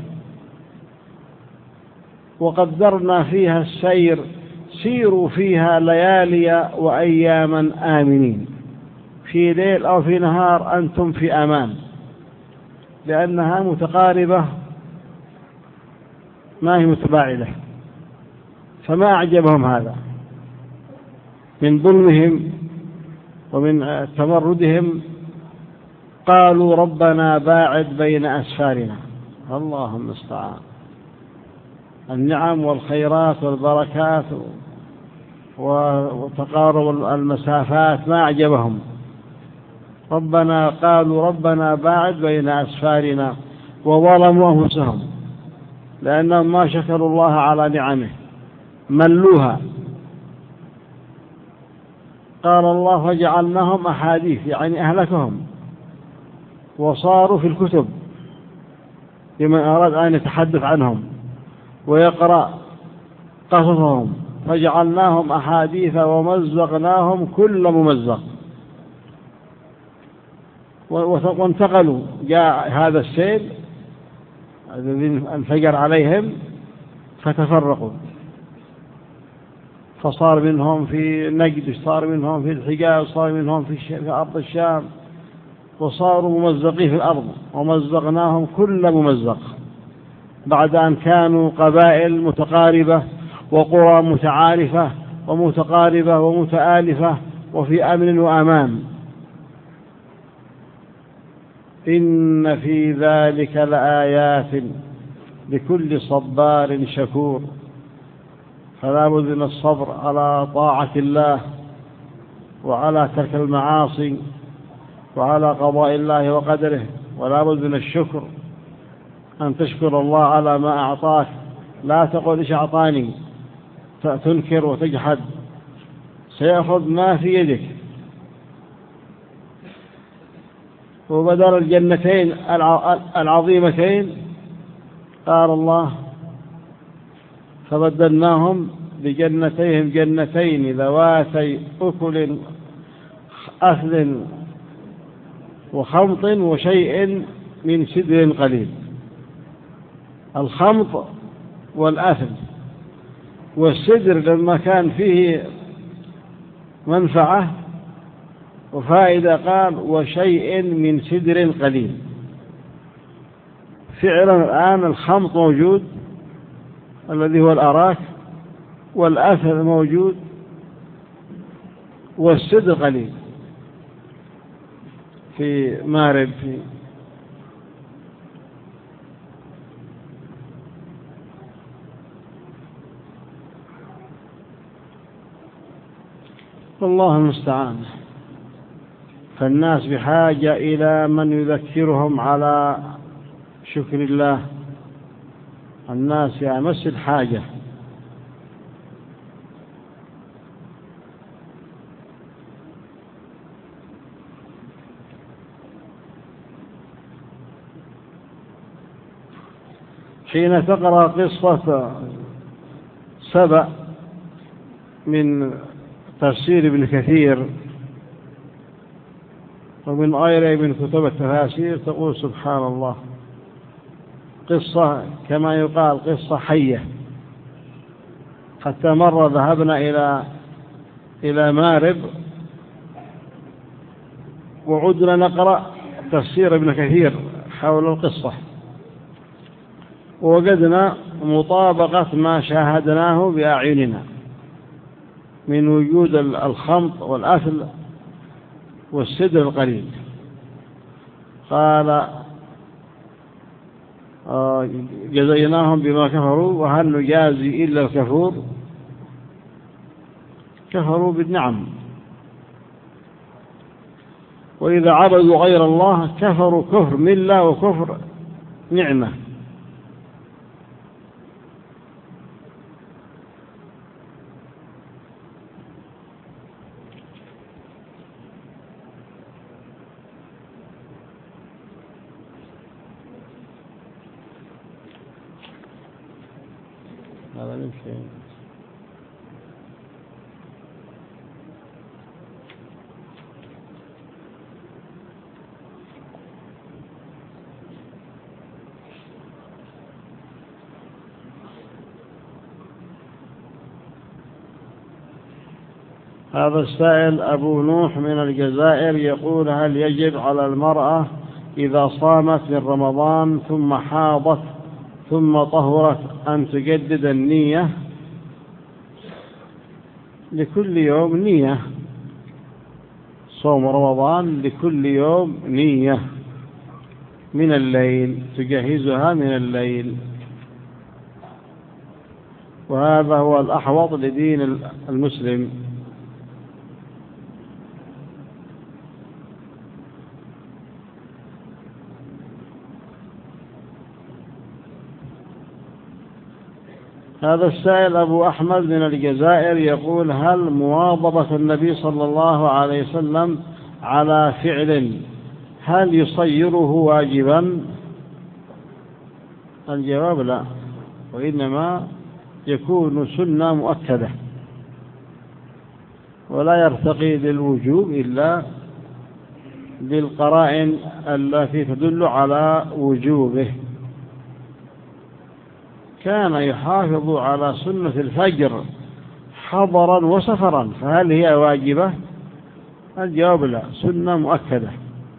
Speaker 1: وقدرنا فيها السير سيروا فيها ليالي وأياما آمنين، في ليل أو في نهار أنتم في أمان، لأنها متقاربة ما هي متباعدة. فما أعجبهم هذا من ظلمهم ومن تمردهم، قالوا ربنا باعد بين أسفارنا. الله المستعان. النعم والخيرات والبركات وتقارب المسافات ما أعجبهم. ربنا قالوا ربنا باعد بين أسفارنا وظلموا أنفسهم، لأنهم ما شكروا الله على نعمه، ملوها. قال الله فجعلناهم أحاديث، يعني أهلكهم، وصاروا في الكتب لمن أراد أن يتحدث عنهم ويقرأ قصصهم. فجعلناهم أحاديث ومزقناهم كل ممزق. وانتقلوا، جاء هذا السيل الذي انفجر عليهم فتفرقوا، فصار منهم في نجد، صار منهم في الحجاز، صار منهم في أرض الشام، وصاروا ممزقين في الأرض. ومزقناهم كل ممزق، بعد أن كانوا قبائل متقاربة وقرى متعارفة ومتقاربة ومتآلفة وفي أمن وأمان. إن في ذلك لآيات لكل صبار شكور. فلا بد من الصبر على طاعة الله وعلى ترك المعاصي وعلى قضاء الله وقدره، ولا بد من الشكر أن تشكر الله على ما أعطاك، لا تقول إيش أعطاني تنكر وتجحد، سيأخذ ما في يدك. وبدل الجنتين العظيمتين قال الله فبدلناهم بجنتيهم جنتين ذواتي أكل أثل وخمط وشيء من سدر قليل. الخمط والأثل والسدر لما كان فيه منفعة وفائدة قال وشيء من سدر قليل. فعلا الآن الخمط موجود الذي هو الأراك، والأثل موجود، والسدر قليل في مارب في والله المستعان. فالناس بحاجة إلى من يذكرهم على شكر الله، الناس في أمس الحاجة. حين تقرأ قصة سبأ من تفسير ابن كثير ومن غيره من كتب التفاسير تقول سبحان الله، قصة كما يقال قصة حية. حتى مرة ذهبنا إلى إلى مارب وعدنا نقرأ تفسير ابن كثير حول القصة، ووجدنا مطابقة ما شاهدناه بأعيننا من وجود الخمط والأثل والسدر القليل. قال جزيناهم بما كفروا وهل نجازي إلا الكفور. كفروا بالنعم، وإذا عبدوا غير الله كفروا كفر ملة وكفر نعمة. هذا نمشي. هذا السائل أبو نوح من الجزائر يقول هل يجب على المرأة إذا صامت من رمضان ثم حاضت ثم طهرت أن تجدد النية؟ لكل يوم نية، صوم رمضان لكل يوم نية من الليل تجهزها من الليل، وهذا هو الأحوط لدين المسلم. هذا السائل أبو أحمد من الجزائر يقول هل مواظبة النبي صلى الله عليه وسلم على فعل هل يصيره واجبا؟ الجواب لا، وإنما يكون سنة مؤكدة ولا يرتقي للوجوب إلا بالقرائن التي تدل على وجوبه. كان يحافظ على سنة الفجر حضرا وسفرا، فهل هي واجبة؟ الجواب لا، سنة مؤكدة.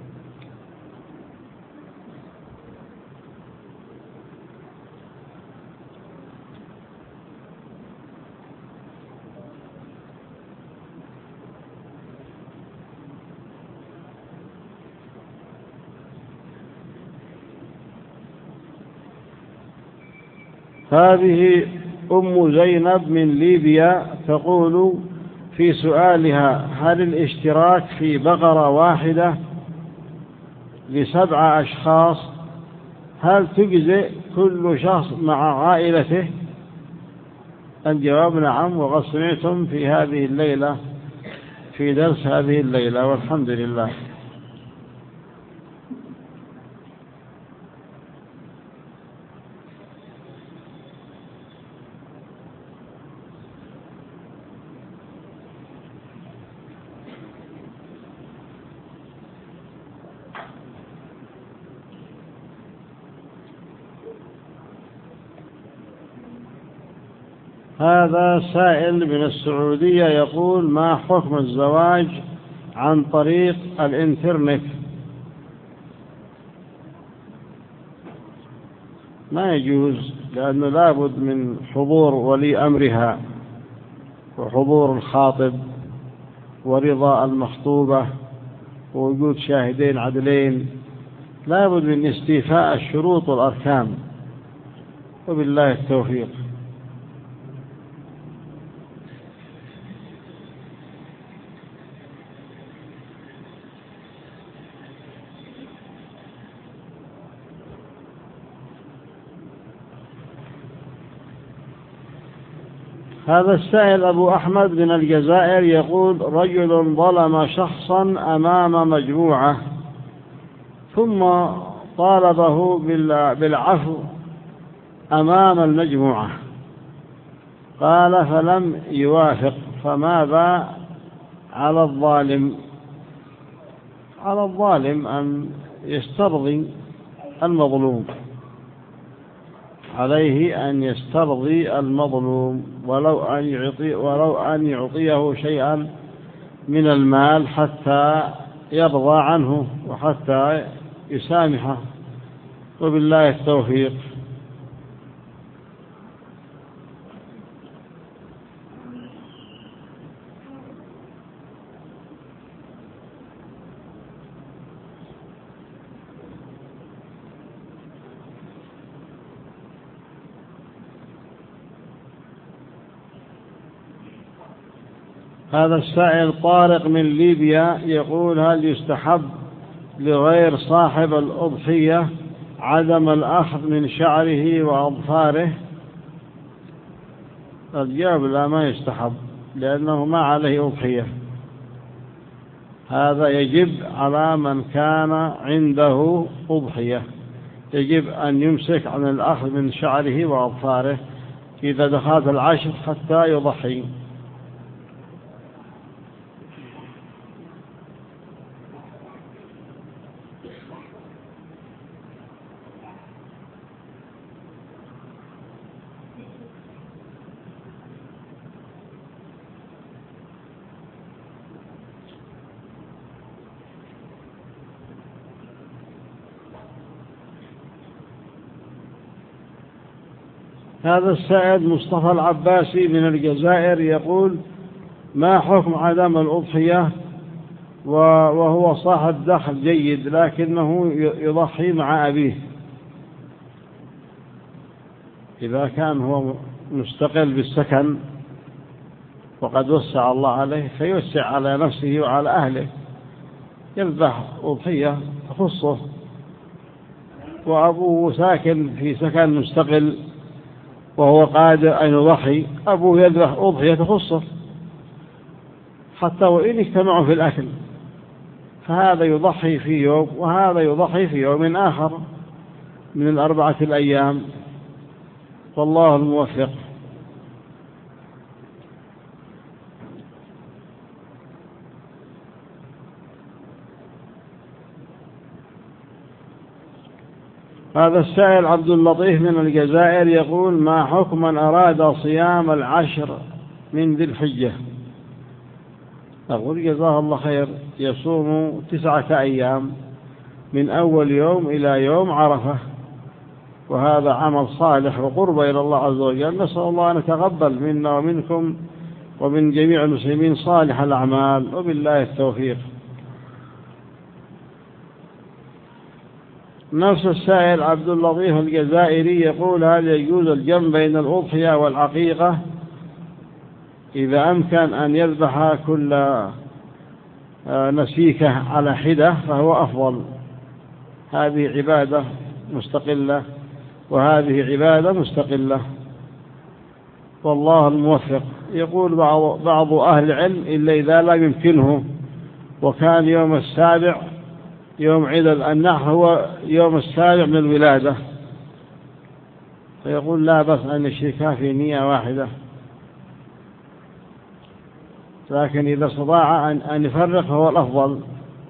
Speaker 1: هذه أم زينب من ليبيا تقول في سؤالها هل الاشتراك في بقرة واحدة لسبع أشخاص هل تجزئ كل شخص مع عائلته؟ الجواب نعم، وقد سمعتم في هذه الليلة في درس هذه الليلة، والحمد لله. هذا سائل من السعودية يقول: ما حكم الزواج عن طريق الإنترنت؟ ما يجوز، لأنه لابد من حضور ولي أمرها وحضور الخاطب ورضا المخطوبة ووجود شاهدين عدلين، لابد من استيفاء الشروط والأركان، وبالله التوفيق. هذا السائل أبو أحمد من الجزائر يقول: رجل ظلم شخصا أمام مجموعة ثم طالبه بالعفو أمام المجموعة، قال فلم يوافق، فماذا على الظالم؟ على الظالم أن يسترضي المظلوم، عليه أن يسترضي المظلوم ولو أن يعطي ولو أن يعطيه شيئا من المال حتى يرضى عنه وحتى يسامحه، وبالله التوفيق. هذا السائل طارق من ليبيا يقول: هل يستحب لغير صاحب الأضحية عدم الأخذ من شعره وأظفاره؟ الجواب لا، ما يستحب، لأنه ما عليه أضحية. هذا يجب على من كان عنده أضحية، يجب أن يمسك عن الأخذ من شعره وأظفاره إذا دخلت العشر حتى يضحي. هذا السائل مصطفى العباسي من الجزائر يقول: ما حكم عدم الأضحية وهو صاحب دخل جيد لكنه يضحي مع أبيه؟ إذا كان هو مستقل بالسكن وقد وسع الله عليه فيوسع على نفسه وعلى أهله، يذبح أضحية تخصه، وأبوه ساكن في سكن مستقل وهو قادر أن يضحي، أبوه يذبح أضحية تخصه حتى وإن اجتمعوا في الأكل، فهذا يضحي في يوم وهذا يضحي في يوم آخر من الأربعة الأيام، والله الموفق. هذا السائل عبد اللطيف من الجزائر يقول: ما حكم من أراد صيام العشر من ذي الحجة؟ أقول جزاه الله خير، يصوم تسعة أيام من أول يوم إلى يوم عرفة، وهذا عمل صالح وقرب إلى الله عز وجل. نسأل الله أن يتقبل منا ومنكم ومن جميع المسلمين صالح الأعمال، وبالله التوفيق. نفس السائل عبد اللطيف الجزائري يقول: هل يجوز الجمع بين الأضحية والعقيقة؟ إذا أمكن أن يذبح كل نسيكة على حدة فهو أفضل، هذه عبادة مستقلة، وهذه عبادة مستقلة، والله الموفق. يقول بعض, بعض أهل العلم إلا إذا لا يمكنه وكان يوم السابع يوم عيد النحر هو يوم السابع من الولادة، فيقول لا بس أن يشركها في نية واحدة، لكن إذا استطاع أن يفرق فهو الأفضل.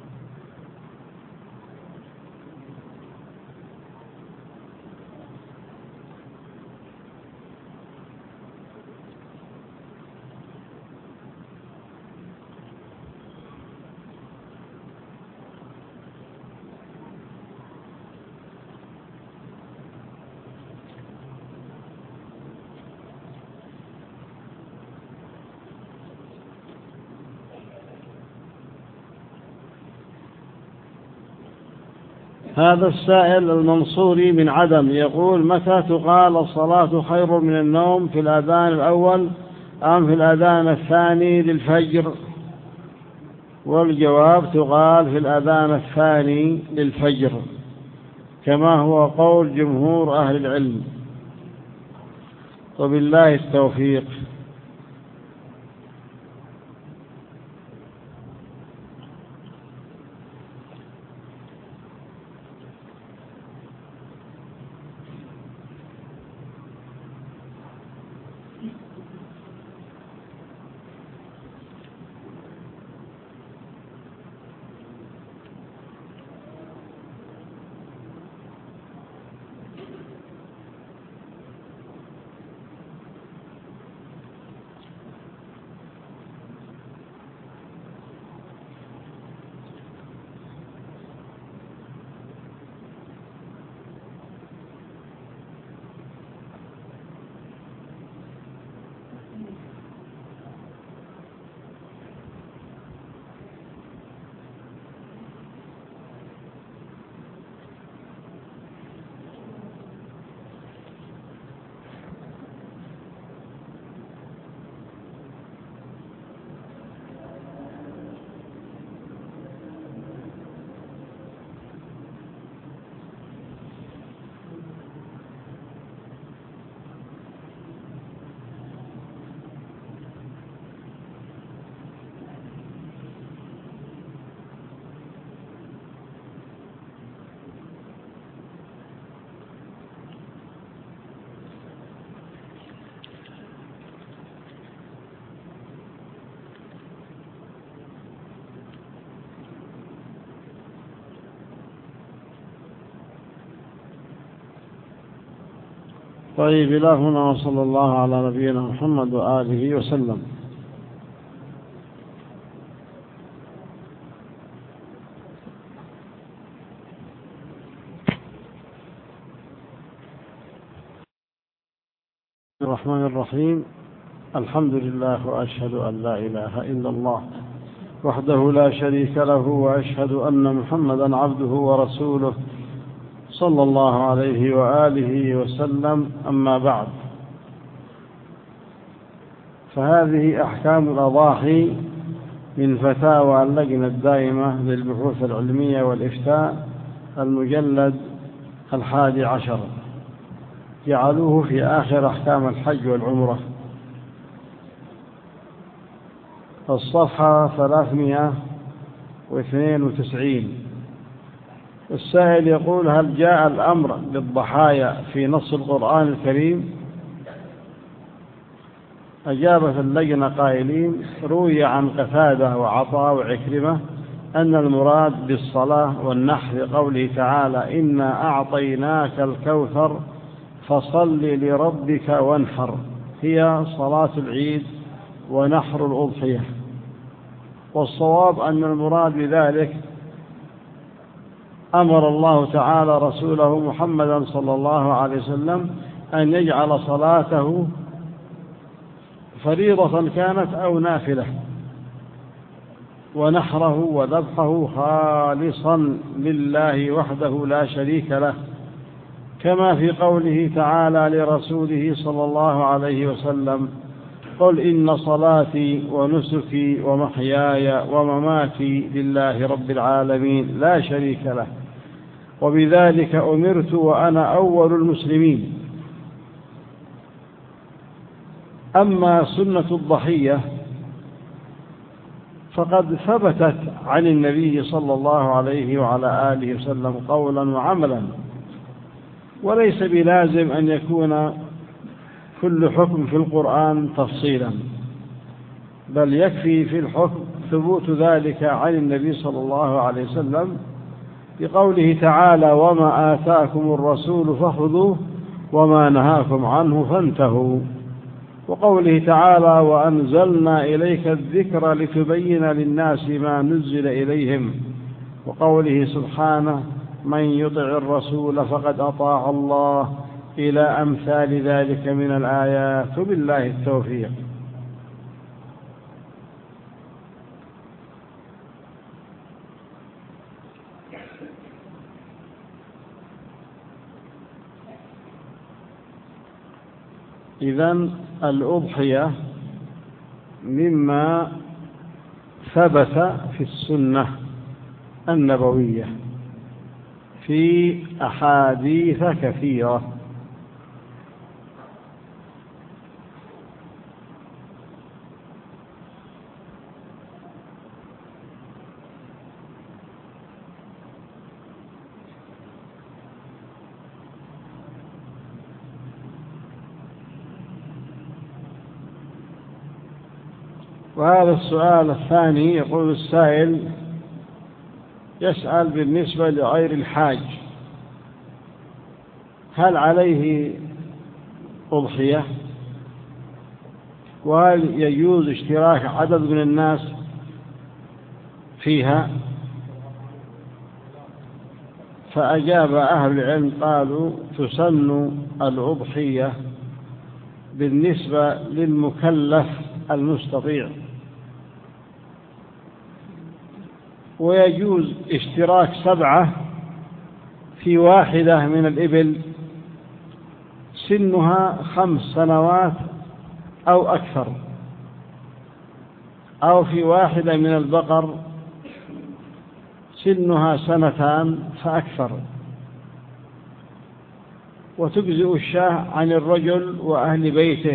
Speaker 1: هذا السائل المنصوري من عدن يقول: متى تقال الصلاة خير من النوم، في الأذان الأول أم في الأذان الثاني للفجر؟ والجواب: تقال في الأذان الثاني للفجر، كما هو قول جمهور أهل العلم، وبالله التوفيق. طيب، إلهنا وصلى الله على نبينا محمد وآله وسلم. الرحمن الرحيم. الحمد لله، وأشهد أن لا إله إلا الله وحده لا شريك له، وأشهد أن محمدا عبده ورسوله صلى الله عليه وآله وسلم. أما بعد، فهذه أحكام الأضاحي من فتاوى اللجنة الدائمة للبحوث العلمية والإفتاء، المجلد الحادي عشر، جعلوه في آخر أحكام الحج والعمرة، الصفحة ثلاثمائة واثنين وتسعين. السائل يقول: هل جاء الأمر بالضحايا في نص القرآن الكريم؟ أجابت اللجنة قائلين: روي عن قتادة وعطاء وعكرمة أن المراد بالصلاة والنحر قوله تعالى: إنا أعطيناك الكوثر فصل لربك وانحر، هي صلاة العيد ونحر الأضحية. والصواب أن المراد بذلك أمر الله تعالى رسوله محمدا صلى الله عليه وسلم أن يجعل صلاته فريضة كانت أو نافلة، ونحره وذبحه خالصا لله وحده لا شريك له، كما في قوله تعالى لرسوله صلى الله عليه وسلم: قل إن صلاتي ونسكي ومحياي ومماتي لله رب العالمين لا شريك له، وبذلك أمرت وأنا أول المسلمين. أما سنة الضحية فقد ثبتت عن النبي صلى الله عليه وعلى آله وسلم قولا وعملا، وليس بلازم أن يكون كل حكم في القرآن تفصيلا، بل يكفي في الحكم ثبوت ذلك عن النبي صلى الله عليه وسلم بقوله تعالى: وما آتاكم الرسول فخذوه وما نهاكم عنه فانتهوا، وقوله تعالى: وأنزلنا إليك الذكر لتبين للناس ما نزل إليهم، وقوله سبحانه: من يطع الرسول فقد أطاع الله، إلى أمثال ذلك من الآيات. وبالله التوفيق. إذن الأضحية مما ثبت في السنة النبوية في أحاديث كثيرة. وهذا السؤال الثاني، يقول السائل: يسأل بالنسبة لغير الحاج، هل عليه أضحية؟ وهل يجوز اشتراك عدد من الناس فيها؟ فأجاب أهل العلم قالوا: تسن الأضحية بالنسبة للمكلف المستطيع، ويجوز اشتراك سبعة في واحدة من الإبل سنها خمس سنوات أو أكثر، أو في واحدة من البقر سنها سنتان فأكثر، وتجزئ الشاة عن الرجل وأهل بيته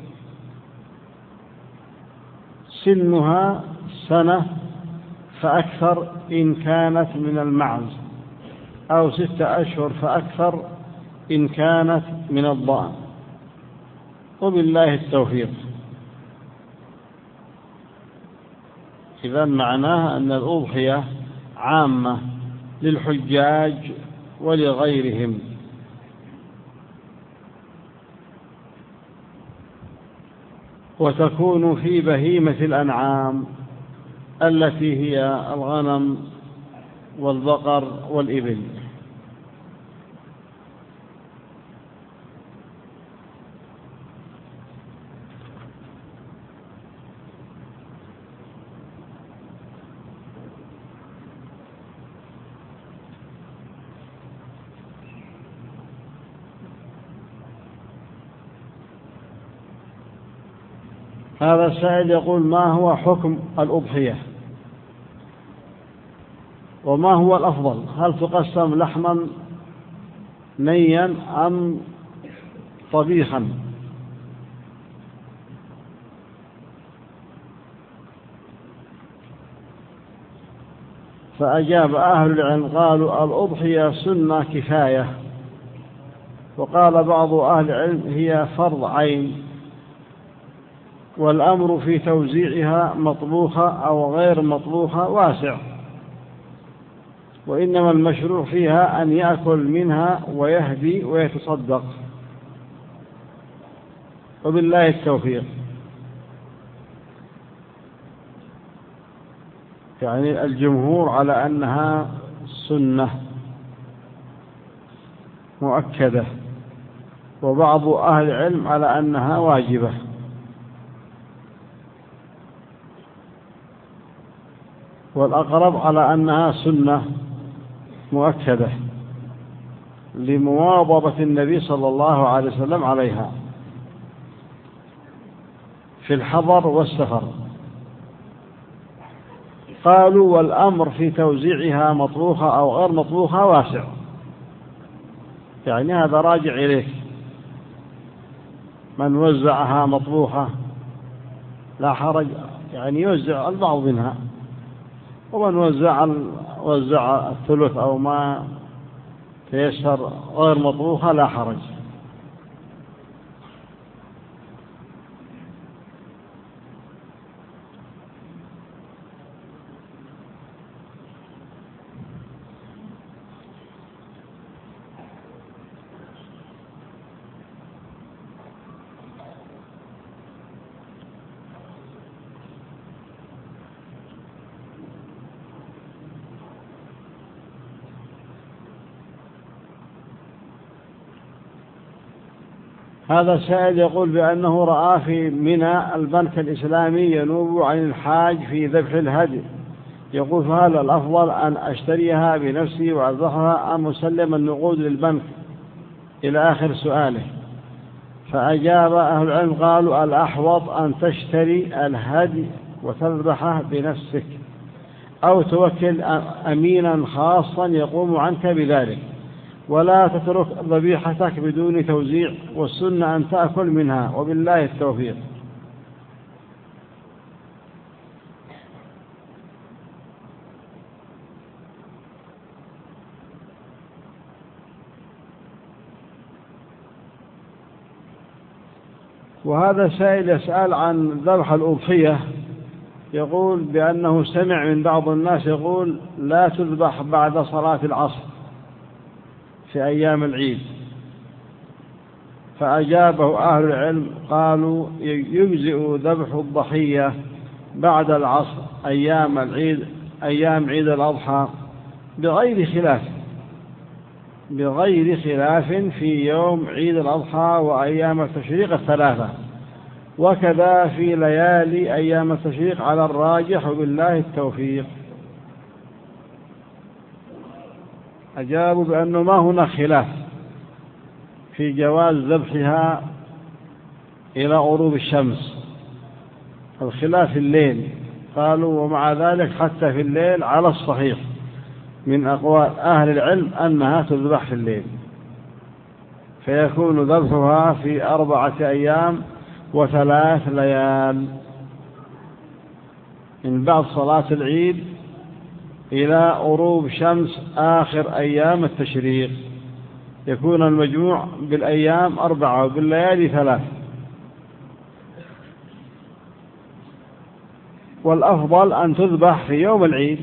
Speaker 1: سنها سنة فأكثر إن كانت من المعز، أو ستة أشهر فأكثر إن كانت من الضأن. وبالله التوفيق. إذن معناه أن الأضحية عامة للحجاج ولغيرهم. وتكون في بهيمة الأنعام التي هي الغنم والبقر والإبل. هذا السائل يقول: ما هو حكم الأضحية؟ وما هو الأفضل؟ هل تقسم لحما نيا أم طبيخا؟ فأجاب أهل العلم قالوا: الأضحية سنة كفاية، وقال بعض أهل العلم هي فرض عين، والأمر في توزيعها مطبوخة أو غير مطبوخة واسع، وإنما المشروع فيها أن يأكل منها ويهدي ويتصدق. وبالله التوفيق. يعني الجمهور على أنها سنة مؤكدة، وبعض أهل العلم على أنها واجبة. والأقرب على أنها سنة مؤكدة لمواظبة النبي صلى الله عليه وسلم عليها في الحضر والسفر. قالوا: والأمر في توزيعها مطبوخة أو غير مطبوخة واسع، يعني هذا راجع إليك. من وزعها مطبوخة لا حرج، يعني يوزع البعض منها، ومن وزع وزع الثلث أو ما تيسر غير مطبوخة لا حرج. هذا السائل يقول بأنه رأى في منى البنك الإسلامي ينوب عن الحاج في ذبح الهدي، يقول فهل الأفضل أن أشتريها بنفسي وأذبحها أم أسلم النقود للبنك إلى آخر سؤاله. فأجاب أهل العلم قالوا الأحوط أن تشتري الهدي وتذبحه بنفسك، أو توكل أمينا خاصا يقوم عنك بذلك، ولا تترك ذبيحتك بدون توزيع، والسنة أن تأكل منها، وبالله التوفيق. وهذا سائل يسأل عن ذبح الأضحية، يقول بأنه سمع من بعض الناس يقول لا تذبح بعد صلاة العصر في أيام العيد، فأجابه أهل العلم قالوا يجزئ ذبح الضحية بعد العصر أيام العيد أيام عيد الأضحى بغير خلاف بغير خلاف في يوم عيد الأضحى وأيام التشريق الثلاثة، وكذا في ليالي أيام التشريق على الراجح، وبالله التوفيق. أجابوا بأنه ما هناك خلاف في جواز ذبحها إلى غروب الشمس، الخلاف في الليل. قالوا ومع ذلك حتى في الليل على الصحيح من أقوال أهل العلم أنها تذبح في الليل، فيكون ذبحها في أربعة أيام وثلاث ليال من بعد صلاة العيد إلى غروب شمس آخر أيام التشريق، يكون المجموع بالأيام أربعة وبالليالي ثلاث. والأفضل أن تذبح في يوم العيد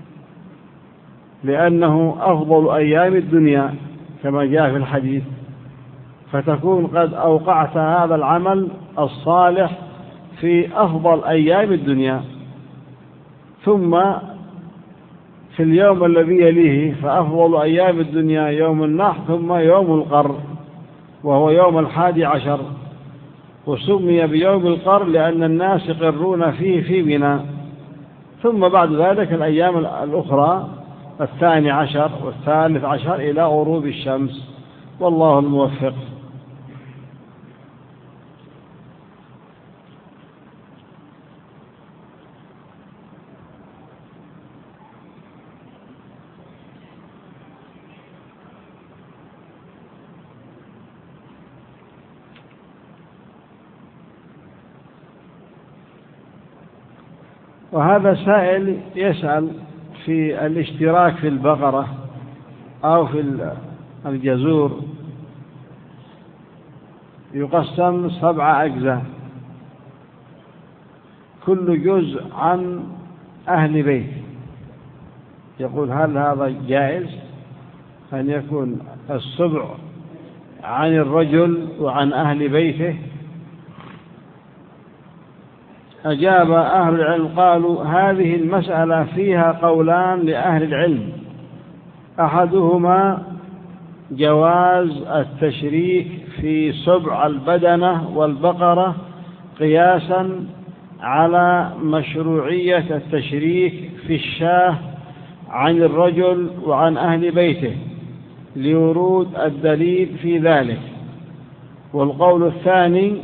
Speaker 1: لأنه أفضل أيام الدنيا كما جاء في الحديث، فتكون قد أوقعت هذا العمل الصالح في أفضل أيام الدنيا. ثم في اليوم الذي يليه فأفضل أيام الدنيا يوم النحر ثم يوم القر وهو يوم الحادي عشر، وسمي بيوم القر لأن الناس يقرون فيه في منى، ثم بعد ذلك الأيام الأخرى الثاني عشر والثالث عشر إلى غروب الشمس، والله الموفق. وهذا سائل يسأل في الاشتراك في البقرة أو في الجزور، يقسم سبع أجزاء كل جزء عن أهل بيت. يقول هل هذا جائز أن يكون السبع عن الرجل وعن أهل بيته؟ أجاب أهل العلم قالوا هذه المسألة فيها قولان لأهل العلم، أحدهما جواز التشريك في سبع البدنة والبقرة قياسا على مشروعية التشريك في الشاه عن الرجل وعن أهل بيته لورود الدليل في ذلك، والقول الثاني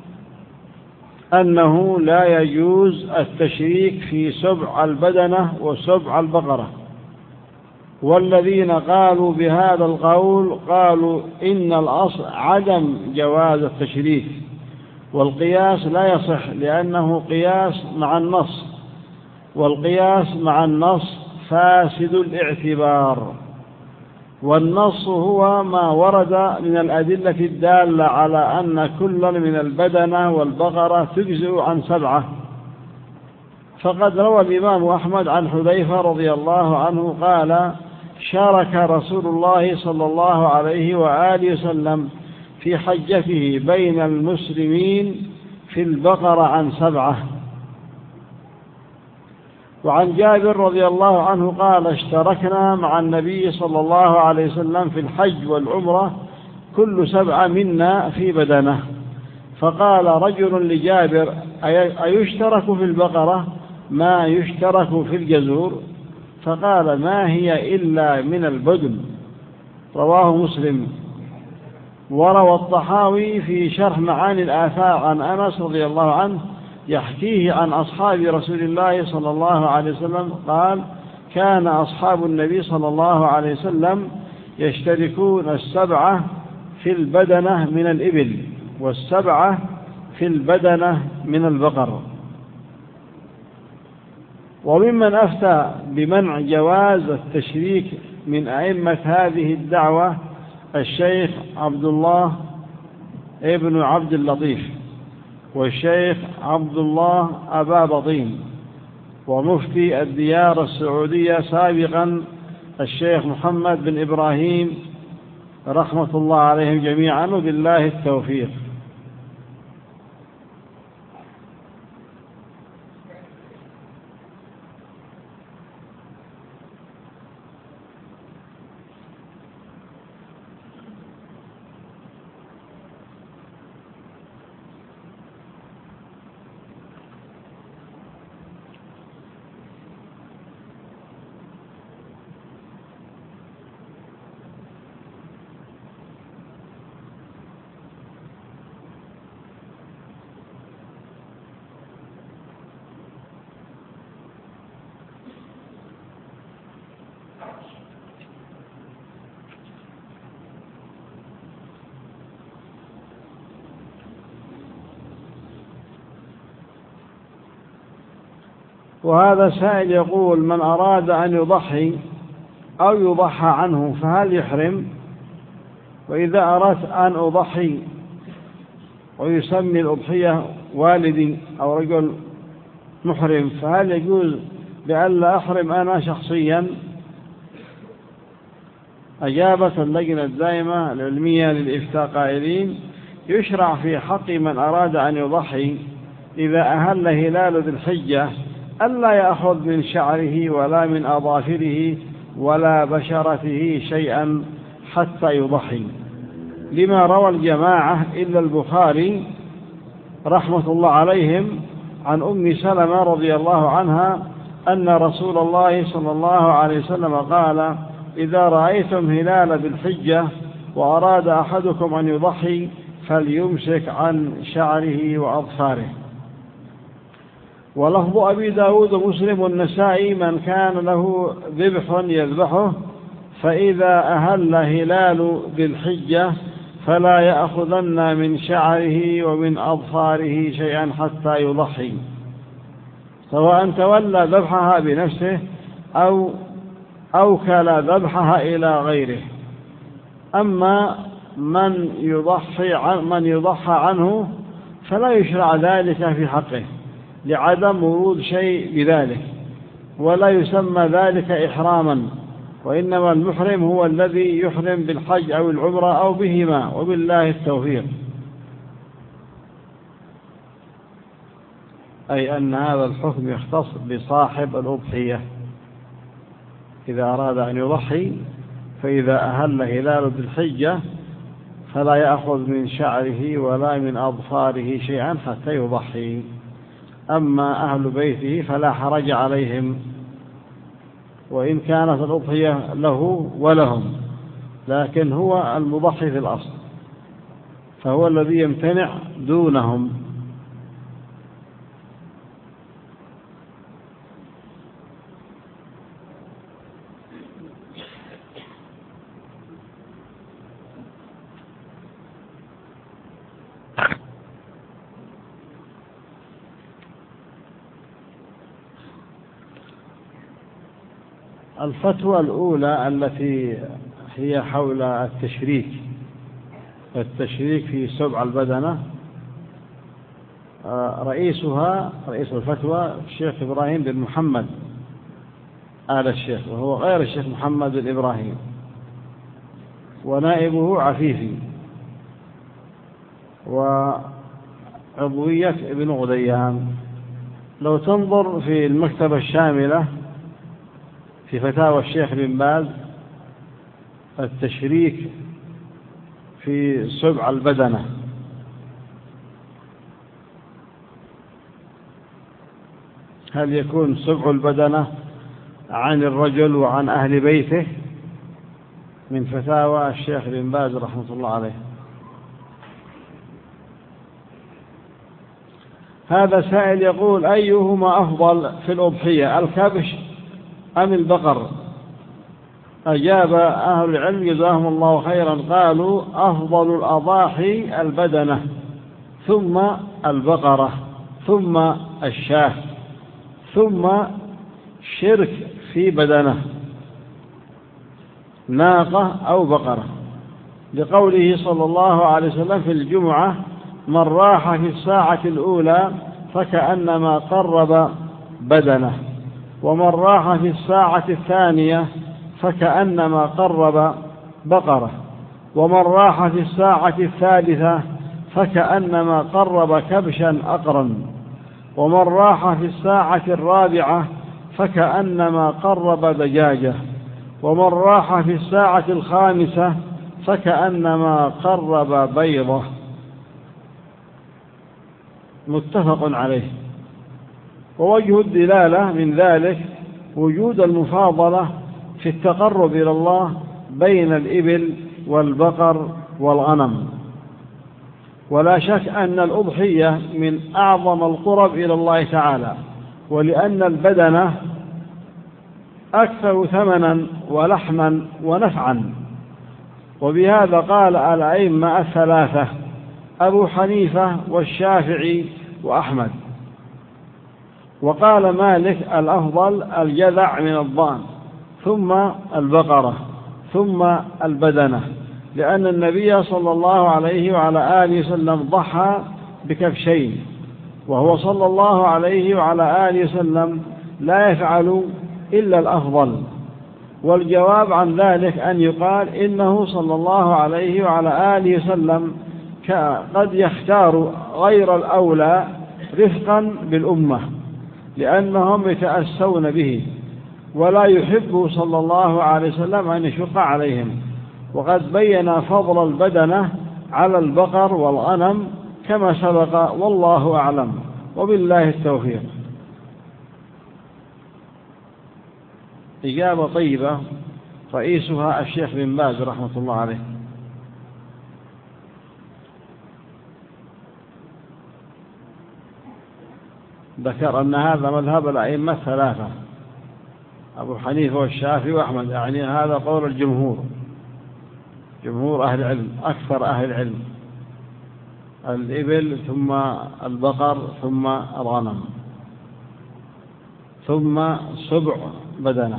Speaker 1: أنه لا يجوز التشريك في سبع البدنة وسبع البقرة والذين قالوا بهذا القول قالوا إن الأصل عدم جواز التشريك، والقياس لا يصح لأنه قياس مع النص، والقياس مع النص فاسد الاعتبار، والنص هو ما ورد من الأدلة الدالة على أن كل من البدنة والبقرة تجزئ عن سبعة. فقد روى الإمام أحمد عن حذيفة رضي الله عنه قال: شارك رسول الله صلى الله عليه وآله وسلم في حجته بين المسلمين في البقرة عن سبعة. وعن جابر رضي الله عنه قال: اشتركنا مع النبي صلى الله عليه وسلم في الحج والعمرة كل سبعة منا في بدنه. فقال رجل لجابر: أيشترك في البقرة ما يشترك في الجزور؟ فقال: ما هي إلا من البدن. رواه مسلم. وروى الطحاوي في شرح معاني الآثار عن أنس رضي الله عنه يحكيه عن أصحاب رسول الله صلى الله عليه وسلم قال: كان أصحاب النبي صلى الله عليه وسلم يشتركون السبعة في البدنة من الإبل، والسبعة في البدنة من البقر. وممن أفتى بمنع جواز التشريك من أئمة هذه الدعوة الشيخ عبد الله ابن عبد اللطيف، والشيخ عبد الله أبا بطين، ومفتي الديار السعودية سابقا الشيخ محمد بن إبراهيم رحمة الله عليهم جميعا، وبالله التوفيق. وهذا سائل يقول: من أراد أن يضحي أو يضحى عنه فهل يحرم؟ وإذا أردت أن أضحي ويسمي الأضحية والدي أو رجل محرم فهل يجوز بألا أحرم أنا شخصيا؟ أجابت اللجنة الدائمة العلمية للإفتاء قائلين: يشرع في حق من أراد أن يضحي إذا أهل هلال ذي الحجة ألا يأخذ من شعره ولا من أظافره ولا بشرته شيئا حتى يضحي، لما روى الجماعة إلا البخاري رحمة الله عليهم عن أم سلمة رضي الله عنها أن رسول الله صلى الله عليه وسلم قال: إذا رأيتم هلال بالحجة وأراد أحدكم أن يضحي فليمسك عن شعره وأظفاره. ولفظ أبي داود ومسلم والنسائي: من كان له ذبح يذبحه فإذا أهل هلال ذي الحجة فلا يأخذن من شعره ومن أظفاره شيئا حتى يضحي، سواء تولى ذبحها بنفسه أو أوكل ذبحها إلى غيره. أما من يضحي عن من يضحى عنه فلا يشرع ذلك في حقه لعدم ورود شيء بذلك، ولا يسمى ذلك إحراما، وإنما المحرم هو الذي يحرم بالحج أو العمرة أو بهما، وبالله التوفيق. أي أن هذا الحكم يختص بصاحب الأضحية إذا أراد أن يضحي، فإذا أهل هلال ذي الحجة فلا يأخذ من شعره ولا من أظفاره شيئا حتى يضحي. أما أهل بيته فلا حرج عليهم، وإن كانت الأضحية له ولهم، لكن هو المضحي في الأصل، فهو الذي يمتنع دونهم. الفتوى الأولى التي هي حول التشريك التشريك في سبع البدنة، رئيسها رئيس الفتوى الشيخ إبراهيم بن محمد آل الشيخ، وهو غير الشيخ محمد بن إبراهيم، ونائبه عفيفي، وعضوية ابن غديان. لو تنظر في المكتبة الشاملة في فتاوى الشيخ بن باز التشريك في سبع البدنة، هل يكون سبع البدنة عن الرجل وعن أهل بيته؟ من فتاوى الشيخ بن باز رحمة الله عليه. هذا سائل يقول: أيهما أفضل في الأضحية، الكبش أم البقر؟ أجاب أهل العلم جزاهم الله خيرا قالوا: أفضل الأضاحي البدنة، ثم البقرة، ثم الشاة، ثم شرك في بدنه ناقة أو بقرة، لقوله صلى الله عليه وسلم في الجمعة: من راح في الساعة الأولى فكأنما قرب بدنه، ومن راح في الساعة الثانية فكأنما قرب بقرة، ومن راح في الساعة الثالثة فكأنما قرب كبشا أقرا، ومن راح في الساعة الرابعة فكأنما قرب دجاجة، ومن راح في الساعة الخامسة فكأنما قرب بيضة. متفق عليه. ووجه الدلالة من ذلك وجود المفاضلة في التقرب إلى الله بين الإبل والبقر والغنم، ولا شك أن الأضحية من أعظم القرب إلى الله تعالى، ولأن البدنة أكثر ثمنا ولحما ونفعا. وبهذا قال الأئمة الثلاثة أبو حنيفة والشافعي وأحمد. وقال مالك: الأفضل الجذع من الضأن، ثم البقرة، ثم البدنة، لأن النبي صلى الله عليه وعلى آله وسلم ضحى بكبشين، وهو صلى الله عليه وعلى آله وسلم لا يفعل إلا الأفضل. والجواب عن ذلك أن يقال إنه صلى الله عليه وعلى آله وسلم قد يختار غير الأولى رفقا بالأمة، لأنهم يتأسون به، ولا يحب صلى الله عليه وسلم أن يشق عليهم. وقد بين فضل البدنة على البقر والغنم كما سبق، والله أعلم، وبالله التوفيق. إجابة طيبة رئيسها الشيخ بن باز رحمة الله عليه. ذكر أن هذا مذهب الأئمة الثلاثة أبو حنيفة والشافعي وأحمد، يعني هذا قول الجمهور، جمهور أهل العلم، أكثر أهل العلم، الإبل ثم البقر ثم الغنم ثم سبع بدنة.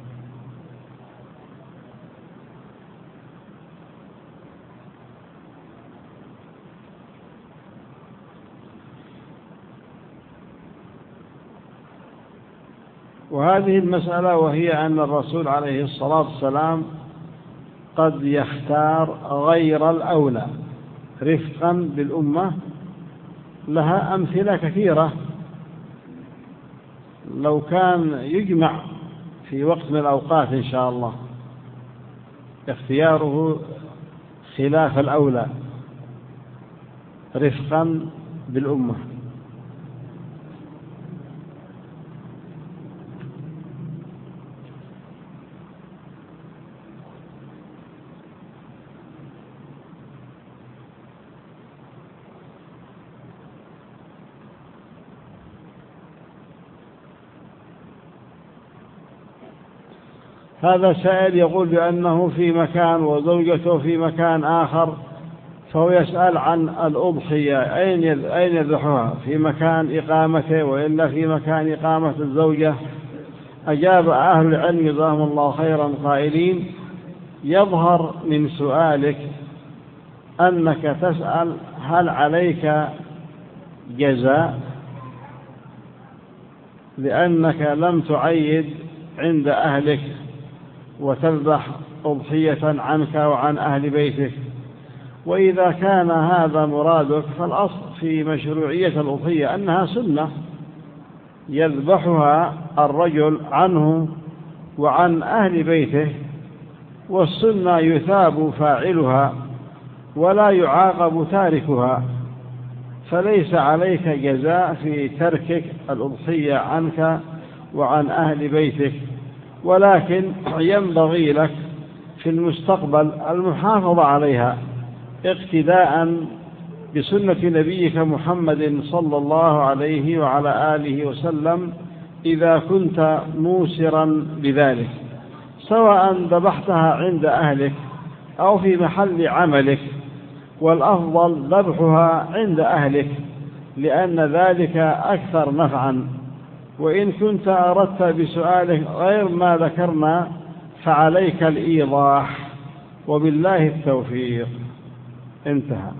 Speaker 1: وهذه المسألة وهي أن الرسول عليه الصلاة والسلام قد يختار غير الأولى رفقا بالأمة، لها أمثلة كثيرة. لو كان يجمع في وقت من الأوقات إن شاء الله اختياره خلاف الأولى رفقا بالأمة. هذا سائل يقول بأنه في مكان وزوجته في مكان آخر، فهو يسأل عن الأضحية أين أين يذبحها، في مكان إقامته وإلا في مكان إقامة الزوجة؟ أجاب أهل العلم جزاهم الله خيرا قائلين: يظهر من سؤالك أنك تسأل هل عليك جزاء، لأنك لم تعيد عند أهلك وتذبح أضحية عنك وعن أهل بيتك. وإذا كان هذا مرادك فالأصل في مشروعية الأضحية أنها سنة يذبحها الرجل عنه وعن أهل بيته، والسنة يثاب فاعلها ولا يعاقب تاركها، فليس عليك جزاء في تركك الأضحية عنك وعن أهل بيتك، ولكن ينبغي لك في المستقبل المحافظة عليها اقتداء بسنة نبيك محمد صلى الله عليه وعلى آله وسلم إذا كنت موسرا بذلك، سواء ذبحتها عند أهلك أو في محل عملك، والأفضل ذبحها عند أهلك لأن ذلك أكثر نفعا. وإن كنت أردت بسؤالك غير ما ذكرنا فعليك الإيضاح، وبالله التوفيق. انتهى.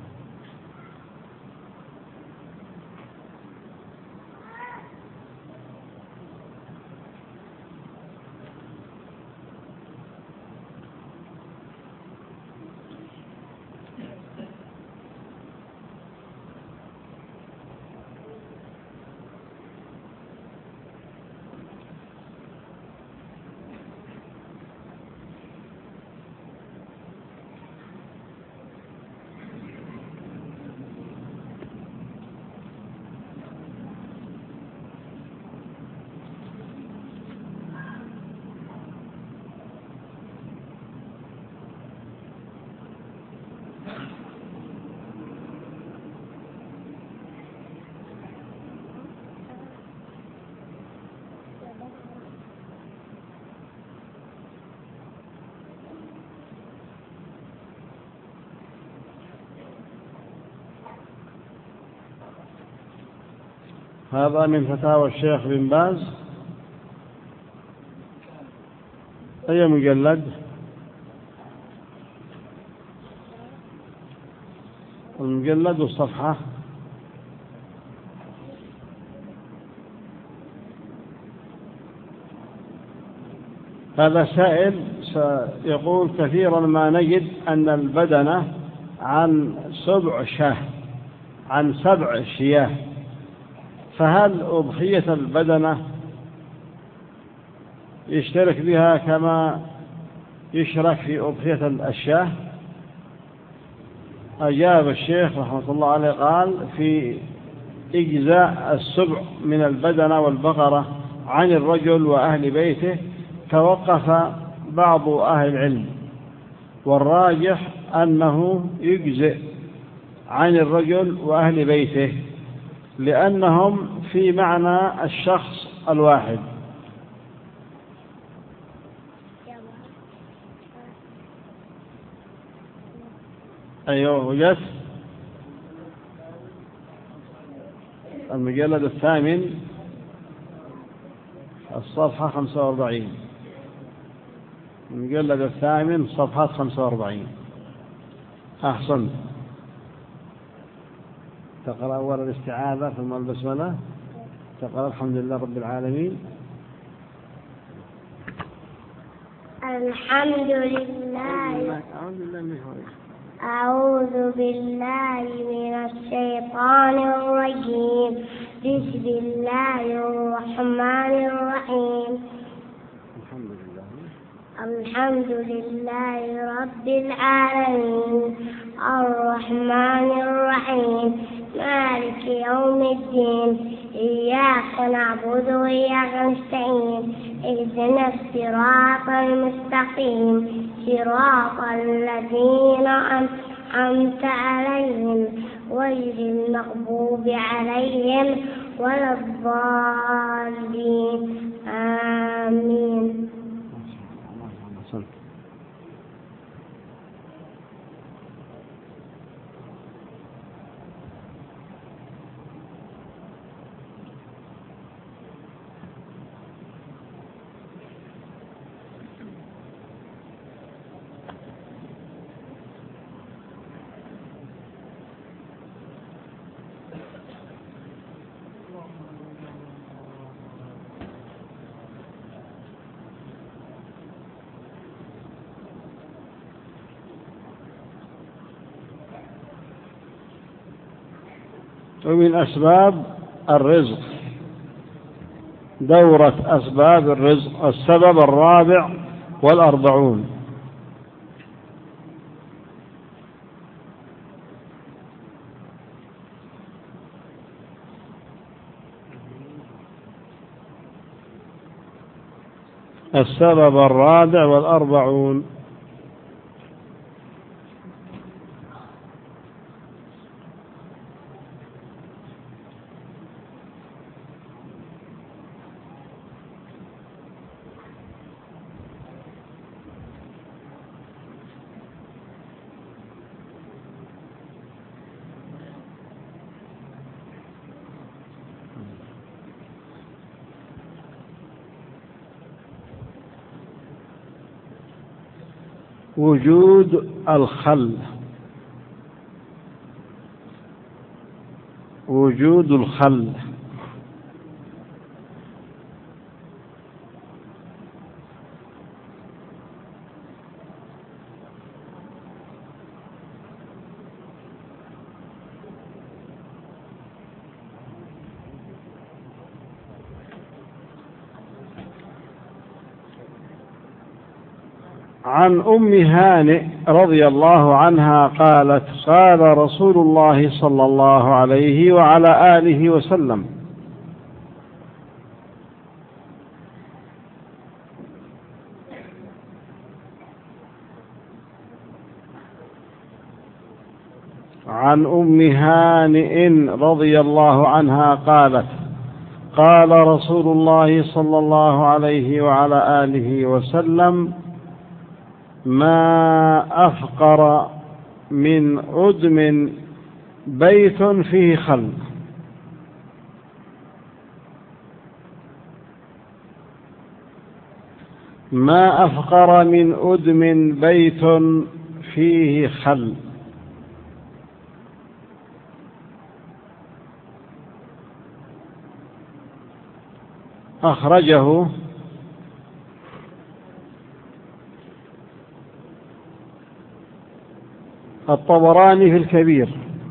Speaker 1: هذا من فتاوى الشيخ بن باز. أي مجلد؟ المجلد والصفحة. هذا سائل سيقول: كثيرا ما نجد أن البدنة عن سبع شاه عن سبع شياه، فهل أضحية البدنة يشترك بها كما يشرك في أضحية الأشياء؟ أجاب الشيخ رحمة الله عليه قال: في إجزاء السبع من البدنة والبقرة عن الرجل وأهل بيته توقف بعض أهل العلم، والراجح أنه يجزئ عن الرجل وأهل بيته لأنهم في معنى الشخص الواحد. أيوه وجدت المجلد الثامن الصفحة خمسة وأربعين. المجلد الثامن صفحة خمسة وأربعين. أحسن. تقرأ أول الاستعاذة ثم البسملة. تقرأ الحمد لله رب العالمين.
Speaker 2: الحمد لله. أعوذ بالله من الشيطان الرجيم. بسم الله الرحمن الرحيم.
Speaker 1: الحمد لله
Speaker 2: الحمد لله رب العالمين الرحمن الرحيم مالك يوم الدين. إياك نعبد وإياك نستعين. اهدنا الصراط المستقيم صراط الذين أنعمت عليهم غير المغضوب عليهم ولا الضالين. آمين.
Speaker 1: ومن أسباب الرزق، دورة أسباب الرزق. السبب الرابع والأربعون: السبب الرابع والأربعون. وجود الخل، وجود الخل عن أم هانئ رضي الله عنها قالت: قال رسول الله صلى الله عليه وعلى آله وسلم: عن أم هانئ رضي الله عنها قالت: قال رسول الله صلى الله عليه وعلى آله وسلم: ما أفقر من أدم بيت فيه خل. ما أفقر من أدم بيت فيه خل. أخرجه الطبراني في الكبير،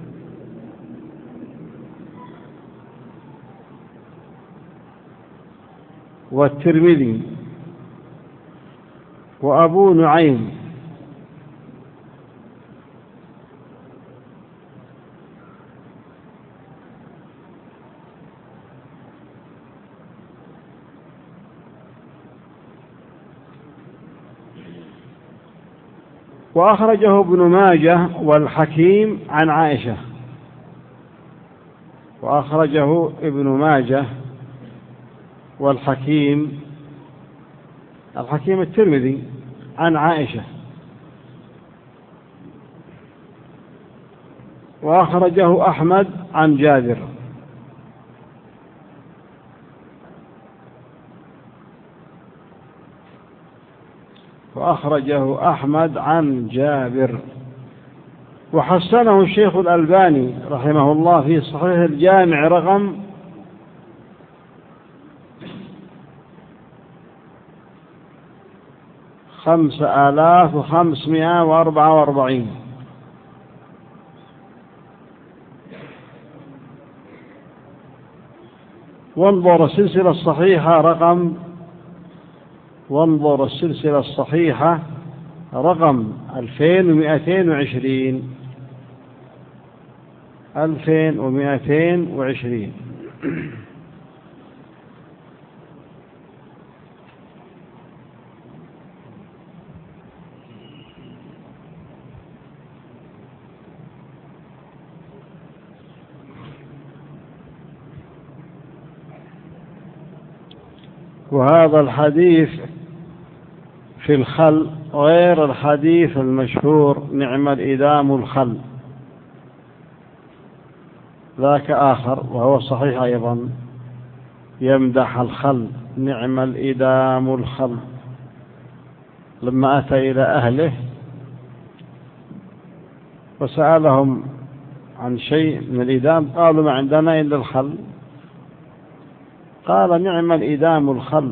Speaker 1: والترمذي، وأبو نعيم، وأخرجه ابن ماجه والحكيم عن عائشة. وأخرجه ابن ماجه والحكيم، الحكيم الترمذي، عن عائشة. وأخرجه أحمد عن جابر. وأخرجه أحمد عن جابر، وحسنه الشيخ الألباني رحمه الله في صحيح الجامع رقم خمسة آلاف وخمسمائة وأربعة وأربعين. وانظر السلسلة الصحيحة رقم وانظر السلسلة الصحيحة رقم ألفين ومئتين وعشرين ألفين ومئتين وعشرين. وهذا الحديث في الخل غير الحديث المشهور: نعم الإدام الخل، ذاك آخر وهو صحيح أيضا، يمدح الخل: نعم الإدام الخل. لما أتى إلى أهله وسألهم عن شيء من الإدام قالوا: ما عندنا إلا الخل. قال: نعم الإدام الخل،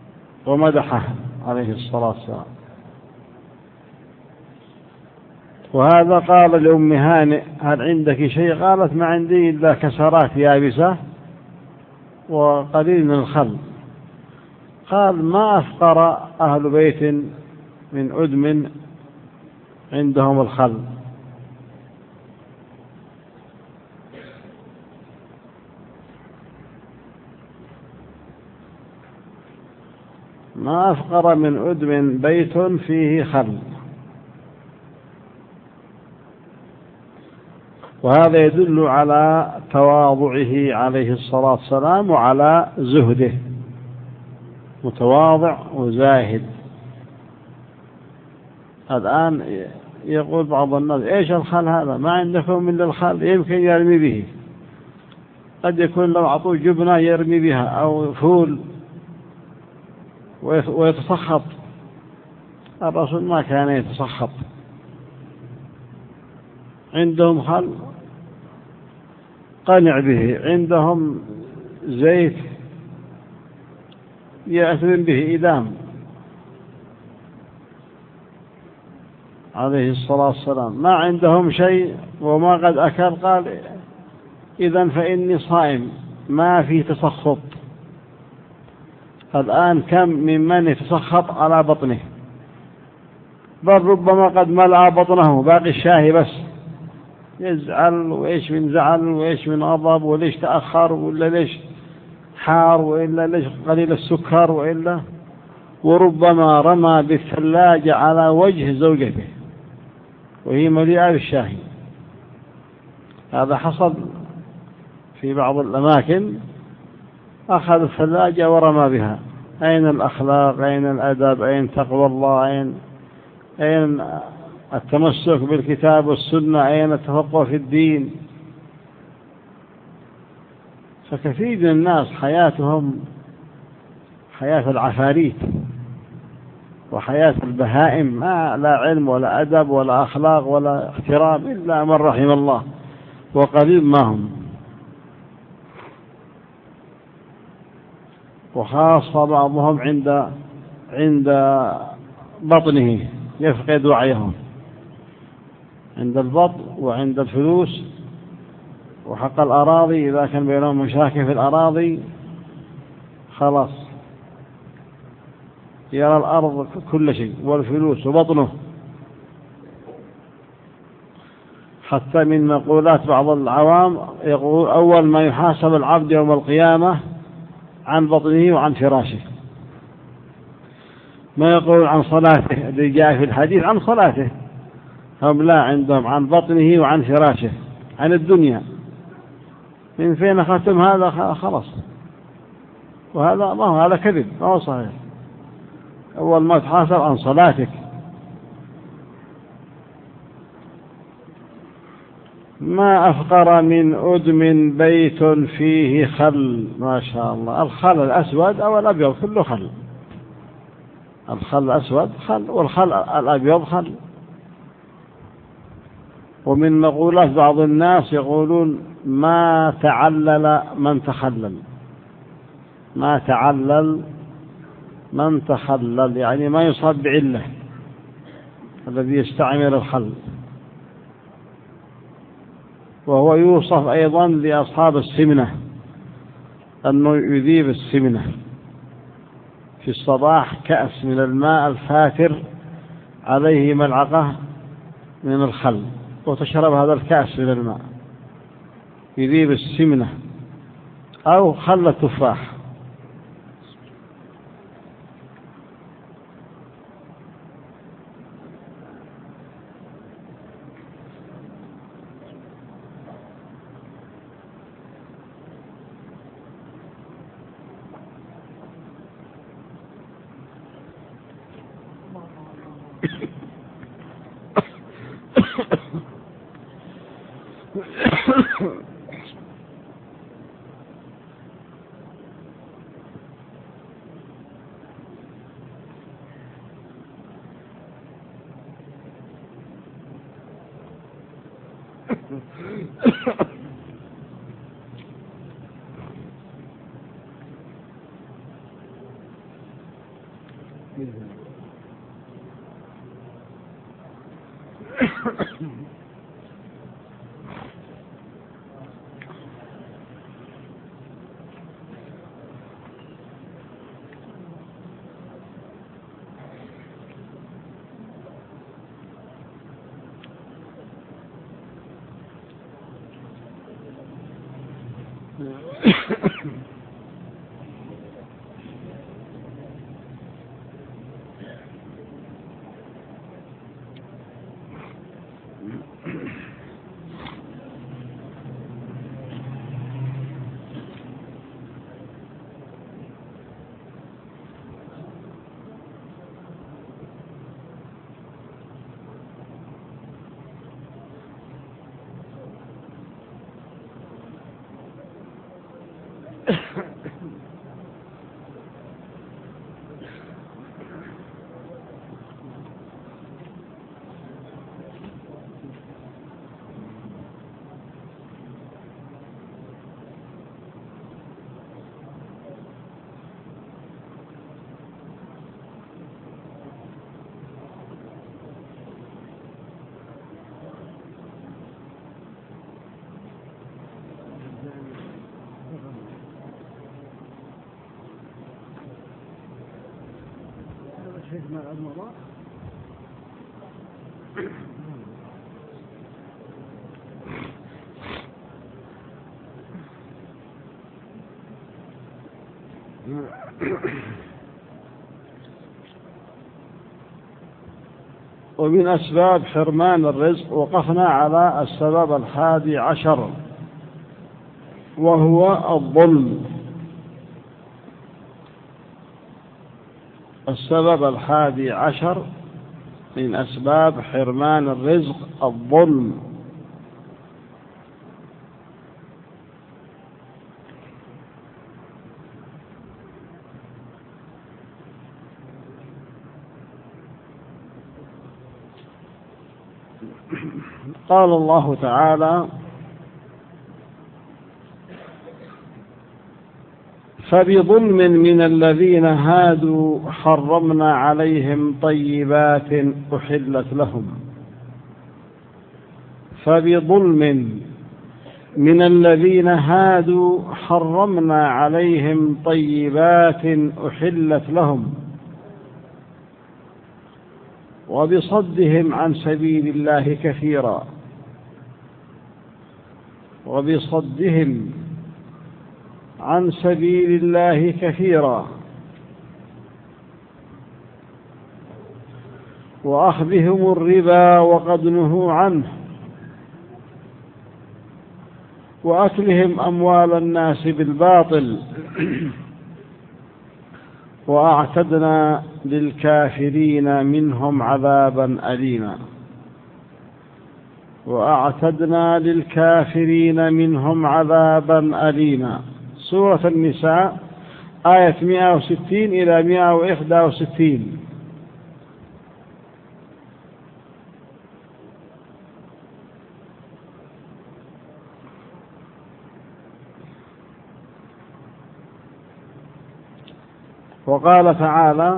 Speaker 1: ومدحه عليه الصلاة والسلام. وهذا قال لأم هانئ: هل عندك شيء؟ قالت: ما عندي إلا كسرات يابسة وقليل من الخل. قال: ما أفقر أهل بيت من أدم عندهم الخل. ما أفقر من أدم بيت فيه خل. وهذا يدل على تواضعه عليه الصلاة والسلام وعلى زهده، متواضع وزاهد. الآن يقول بعض الناس: إيش الخل هذا؟ ما عندكم إلا الخل، يمكن يرمي به. قد يكون لو أعطوه جبنة يرمي بها أو فول ويتسخط. الرسول ما كان يتسخط، عندهم خل قنع به، عندهم زيت يأثم به إدام عليه الصلاة والسلام. ما عندهم شيء وما قد أكل. قال: إذن فإني صائم، ما في تسخط. الآن كم ممن يتسخط على بطنه، بل ربما قد ملأ بطنه باقي الشاهي بس، يزعل وإيش من زعل وإيش من غضب وليش تأخر ولا ليش حار وإلا ليش قليل السكر وإلا، وربما رمى بالثلاجة على وجه زوجته وهي مليئة بالشاهي. هذا حصل في بعض الأماكن، أخذ الثلاجة ورمى بها. أين الأخلاق؟ أين الأدب؟ أين تقوى الله؟ أين أين التمسك بالكتاب والسنة؟ أين التفقه في الدين؟ فكثير من الناس حياتهم حياة العفاريت وحياة البهائم، ما لا علم ولا أدب ولا أخلاق ولا احترام إلا من رحم الله، وقليل ما هم. وخاصة بعضهم عند عند بطنه يفقد وعيهم، عند البطن وعند الفلوس وحق الأراضي. إذا كان بينهم مشاكل في الأراضي خلاص يرى الأرض كل شيء والفلوس وبطنه. حتى من مقولات بعض العوام يقول: أول ما يحاسب العبد يوم القيامة عن بطنه وعن فراشه. ما يقول عن صلاته اللي جاء في الحديث عن صلاته، هم لا، عندهم عن بطنه وعن فراشه، عن الدنيا. من فين أخذتم هذا؟ خلاص. وهذا ما هو، هذا كذب، ما هو صحيح. أول ما تحاسب عن صلاتك. ما أفقر من أدم بيت فيه خل. ما شاء الله. الخل الأسود أو الأبيض كله خل. الخل الأسود خل والخل الأبيض خل. ومن مقولات بعض الناس يقولون: ما تعلل من تخلل. ما تعلل من تخلل، يعني ما يصاب بعلة الذي يستعمل الخل. وهو يوصف أيضا لأصحاب السمنة أنه يذيب السمنة. في الصباح كأس من الماء الفاتر عليه ملعقة من الخل، وتشرب هذا الكأس من الماء يذيب السمنة. أو خل التفاح. ومن أسباب حرمان الرزق وقفنا على السبب الحادي عشر وهو الظلم. السبب الحادي عشر من أسباب حرمان الرزق الظلم. قال الله تعالى: فبظلم من الذين هادوا حرمنا عليهم طيبات أحلت لهم. فبظلم من الذين هادوا حرمنا عليهم طيبات أحلت لهم وبصدهم عن سبيل الله كثيرا وبصدهم عن سبيل الله كثيرا وأخذهم الربا وقد نهوا عنه وأكلهم أموال الناس بالباطل وأعتدنا للكافرين منهم عذابا أليما وأعتدنا للكافرين منهم عذابا أليما. سورة النساء آية مئة وستين إلى مئة وإحدى وستين. وقال تعالى: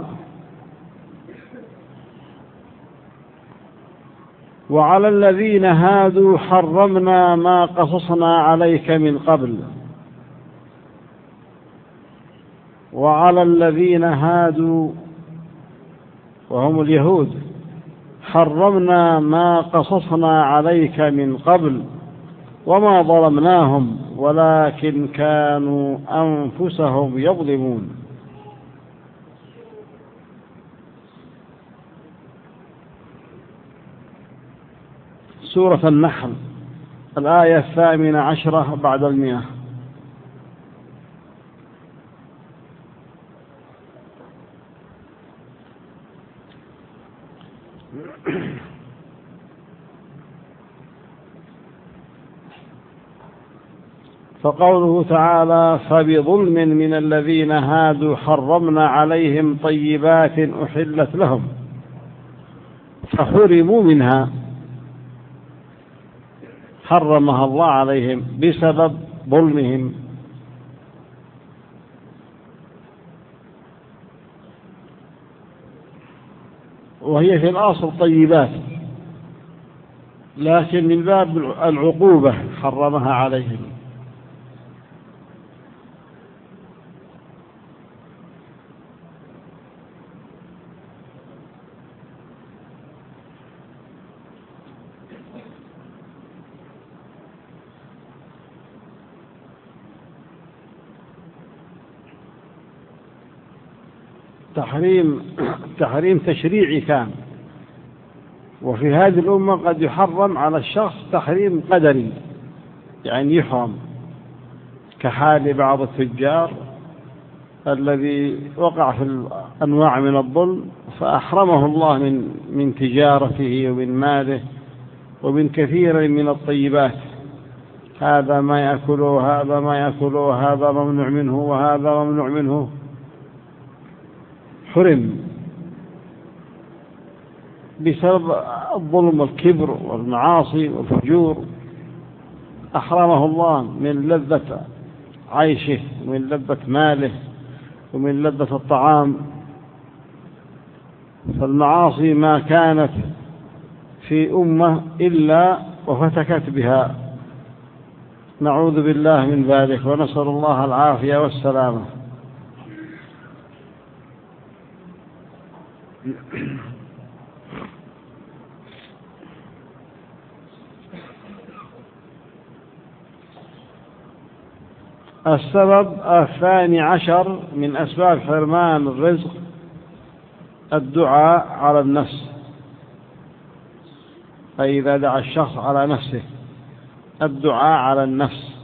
Speaker 1: وعلى الذين هادوا حرمنا ما قصصنا عليك من قبل. وعلى الذين هادوا وهم اليهود حرمنا ما قصصنا عليك من قبل وما ظلمناهم ولكن كانوا أنفسهم يظلمون. سورة النحل الآية الثامنة عشرة بعد المئة. فقوله تعالى: فبظلم من الذين هادوا حرمنا عليهم طيبات أحلت لهم، فحرموا منها، حرمها الله عليهم بسبب ظلمهم. وهي في الأصل طيبات، لكن من باب العقوبة حرمها عليهم. تحريم تحريم تشريعي كان، وفي هذه الأمة قد يحرم على الشخص تحريم قدري، يعني يحرم، كحال بعض التجار الذي وقع في أنواع من الظلم فأحرمه الله من من تجارته ومن ماله ومن كثير من الطيبات. هذا ما يأكله، هذا ما يأكله، هذا ممنوع منه وهذا ممنوع منه، حرم بسبب الظلم والكبر والمعاصي والفجور. أحرمه الله من لذة عيشه ومن لذة ماله ومن لذة الطعام. فالمعاصي ما كانت في أمة إلا وفتكت بها، نعوذ بالله من ذلك ونسأل الله العافية والسلامة. السبب الثاني عشر من أسباب حرمان الرزق الدعاء على النفس، أي إذا دعا الشخص على نفسه، الدعاء على النفس.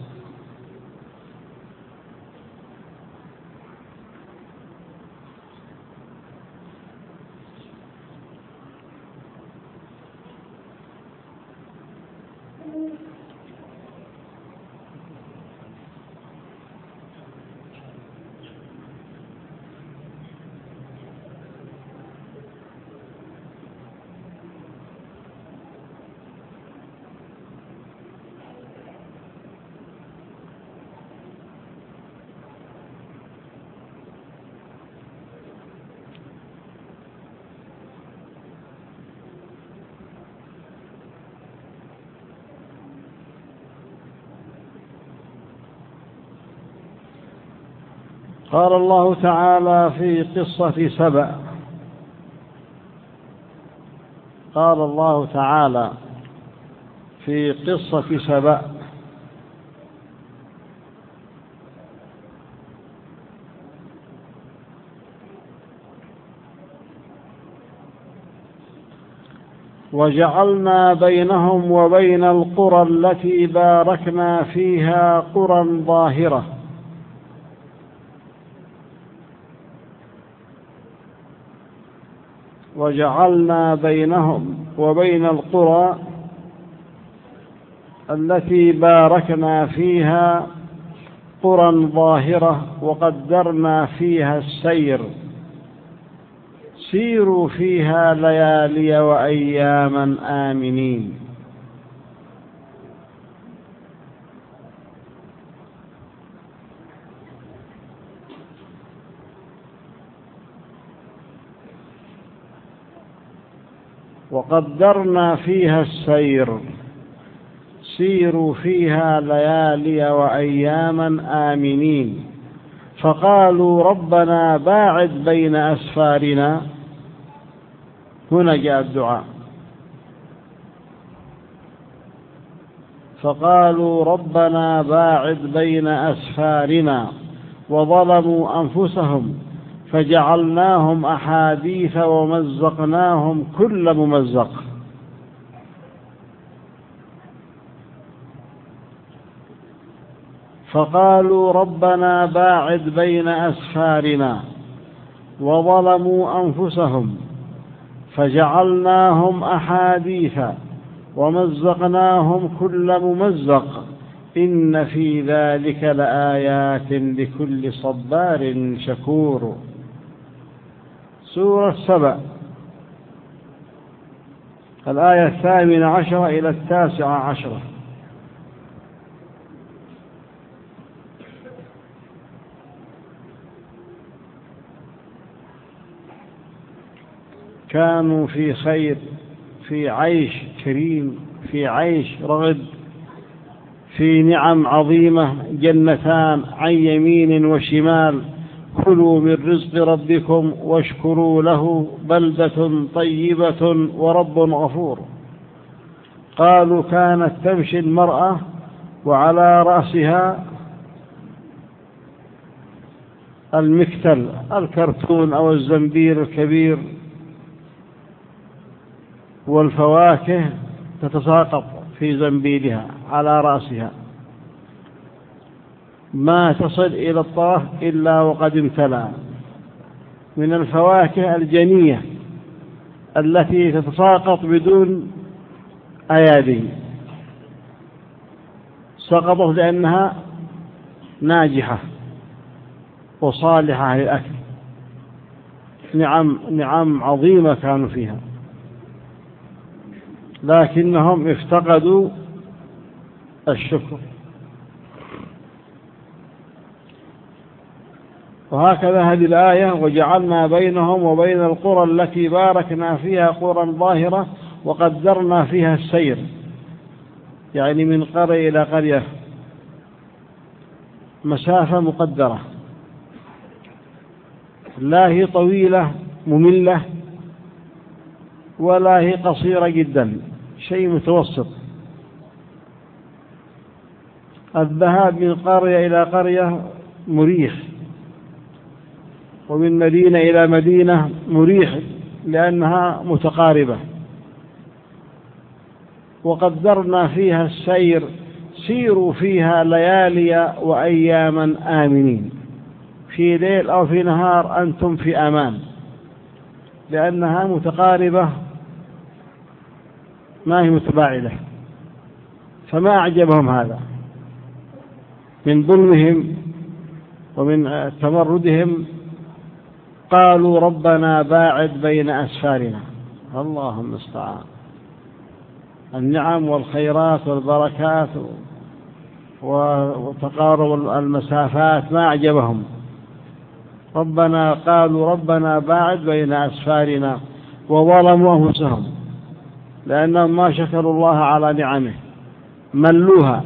Speaker 1: قال الله تعالى في قصة سبأ، قال الله تعالى في قصة سبأ: وجعلنا بينهم وبين القرى التي باركنا فيها قرى ظاهرة وجعلنا بينهم وبين القرى التي باركنا فيها قرى ظاهرة وقدرنا فيها السير سيروا فيها ليالي وأياما آمنين. وقدرنا فيها السير سيروا فيها ليالي وأياما آمنين. فقالوا ربنا باعد بين أسفارنا، هنا جاء الدعاء، فقالوا ربنا باعد بين أسفارنا وظلموا أنفسهم فجعلناهم أحاديث ومزقناهم كل ممزق. فقالوا ربنا باعد بين أسفارنا وظلموا أنفسهم فجعلناهم أحاديث ومزقناهم كل ممزق إن في ذلك لآيات لكل صبار شكور. سورة سبأ، الآية الثامنة عشرة إلى التاسعة عشرة. كانوا في خير، في عيش كريم، في عيش رغد، في نعم عظيمة، جنتان عن يمين وشمال، كلوا من رزق ربكم واشكروا له بلدة طيبة ورب غفور. قالوا كانت تمشي المرأة وعلى رأسها المكتل، الكرتون أو الزنبيل الكبير، والفواكه تتساقط في زنبيلها على رأسها، ما تصل إلى الطرف إلا وقد امتلأ من الفواكه الجنية التي تتساقط بدون أيادي، سقطت لأنها ناجحة وصالحة للأكل. نعم نعم عظيمة كانوا فيها، لكنهم افتقدوا الشكر. وهكذا هذه الآية: وجعلنا بينهم وبين القرى التي باركنا فيها قرى ظاهرة وقدرنا فيها السير، يعني من قرية إلى قرية مسافة مقدرة، لا هي طويلة مملة ولا هي قصيرة جدا، شيء متوسط. الذهاب من قرية إلى قرية مريح، ومن مدينة إلى مدينة مريح لأنها متقاربة. وقدرنا فيها السير، سيروا فيها ليالي وأياما آمنين، في ليل أو في نهار أنتم في أمان، لأنها متقاربة ما هي متباعدة. فما أعجبهم هذا من ظلمهم ومن تمردهم، قالوا ربنا باعد بين أسفارنا. الله المستعان. النعم والخيرات والبركات وتقارب المسافات ما أعجبهم. ربنا قالوا ربنا باعد بين أسفارنا، وظلموا أنفسهم لأنهم ما شكروا الله على نعمه، ملوها.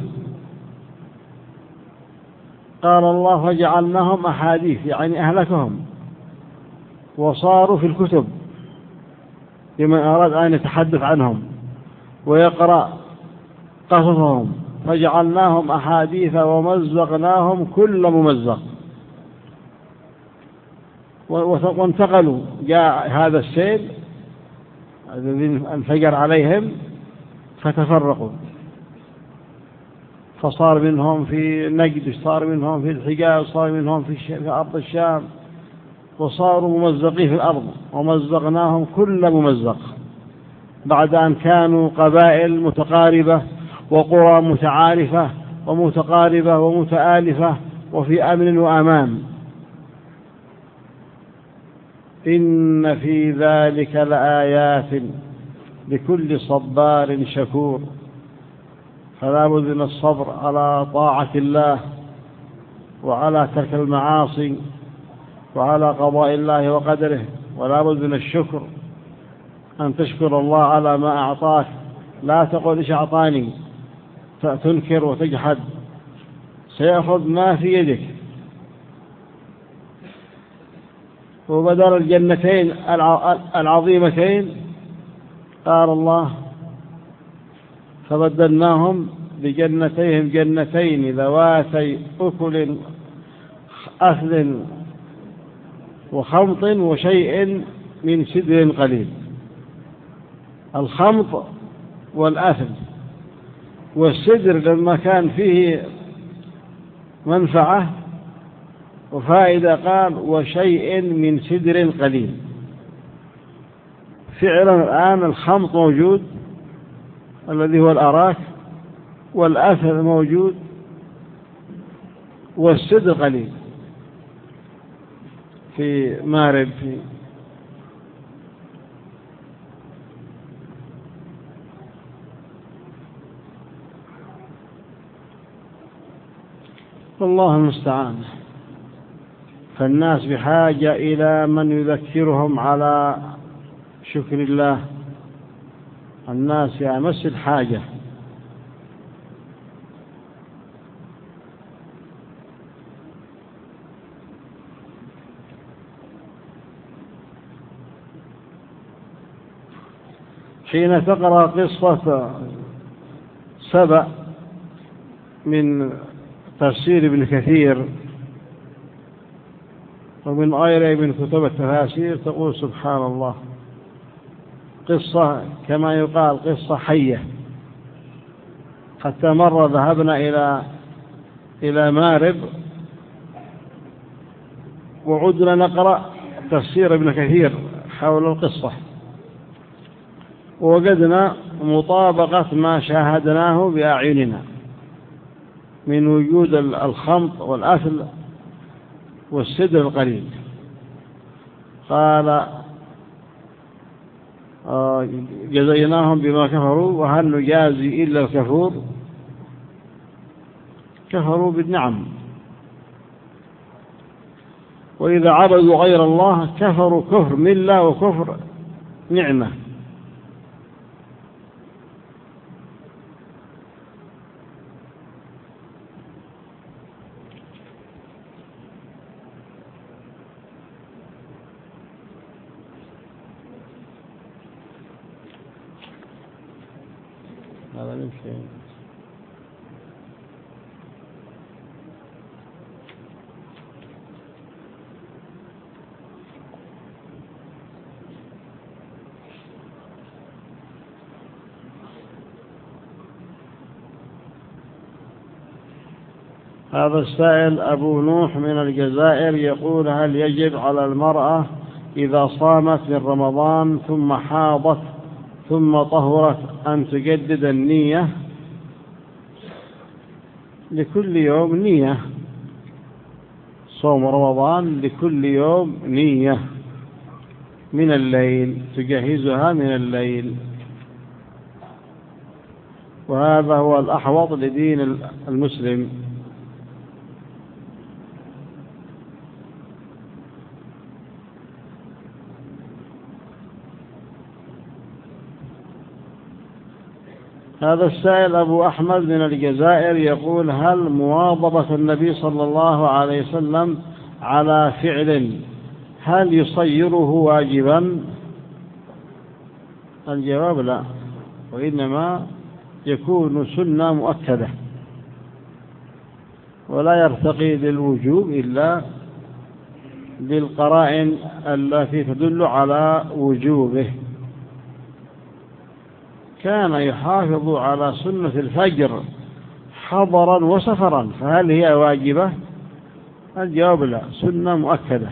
Speaker 1: قال الله فجعلناهم أحاديث، يعني أهلكهم، وصاروا في الكتب لمن أراد أن يتحدث عنهم ويقرأ قصصهم. فجعلناهم أحاديث ومزقناهم كل ممزق. وانتقلوا، جاء هذا السيل الذي انفجر عليهم فتفرقوا، فصار منهم في نجد، صار منهم في الحجاز، صار منهم في أرض الشام، وصاروا ممزقين في الأرض. ومزقناهم كل ممزق، بعد أن كانوا قبائل متقاربة وقرى متعارفة ومتقاربة ومتآلفة وفي أمن وأمان. إن في ذلك لآيات لكل صبار شكور. فلا بد من الصبر على طاعة الله وعلى ترك المعاصي وعلى قضاء الله وقدره، ولا بد من الشكر، أن تشكر الله على ما أعطاك، لا تقول إيش أعطاني، تنكر وتجحد، سيأخذ ما في يدك. وبدل الجنتين العظيمتين قال الله فبدلناهم بجنتيهم جنتين ذواتي أكل أثل وخمط وشيء من سدر قليل. الخمط والأثل والسدر لما كان فيه منفعة وفائدة قال وشيء من سدر قليل. فعلا الآن الخمط موجود الذي هو الأراك، والأثل موجود، والسدر قليل في مارب. في والله المستعان. فالناس بحاجة إلى من يذكرهم على شكر الله الناس في أمس الحاجة. حين تقرأ قصة سبأ من تفسير ابن كثير ومن غيره من كتب التفاسير تقول سبحان الله، قصة كما يقال قصة حية. حتى مرة ذهبنا إلى إلى مارب وعدنا نقرأ تفسير ابن كثير حول القصة، ووجدنا مطابقة ما شاهدناه بأعيننا من وجود الخمط والأثل والسدر القليل. قال جزيناهم بما كفروا وهل نجازي إلا الكفور. كفروا بالنعم، وإذا عبدوا غير الله كفروا كفر ملة وكفر نعمة. هذا نمشي. هذا السائل أبو نوح من الجزائر يقول: هل يجب على المرأة إذا صامت من رمضان ثم حاضت ثم طهرت أن تجدد النية؟ لكل يوم نية، صوم رمضان لكل يوم نية من الليل تجهزها من الليل، وهذا هو الأحوط لدين المسلم. هذا السائل أبو أحمد من الجزائر يقول: هل مواظبة النبي صلى الله عليه وسلم على فعل هل يصيره واجبا؟ الجواب لا، وإنما يكون سنة مؤكدة ولا يرتقي للوجوب إلا بالقرائن التي تدل على وجوبه. كان يحافظ على سنة الفجر حضرا وسفرا، فهل هي واجبة؟ الجواب لا، سنة مؤكدة.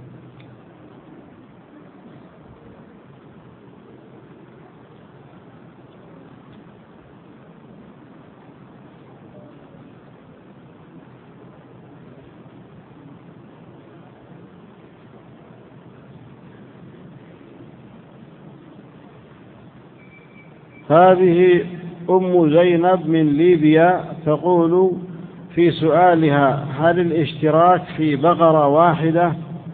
Speaker 1: هذه أم زينب من ليبيا تقول في سؤالها: هل الاشتراك في بقرة واحدة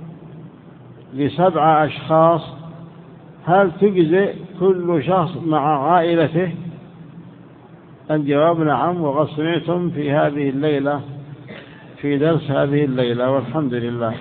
Speaker 1: لسبعة أشخاص هل تجزئ كل شخص مع عائلته؟ الجواب نعم، وقد سمعتم في هذه الليلة في درس هذه الليلة، والحمد لله.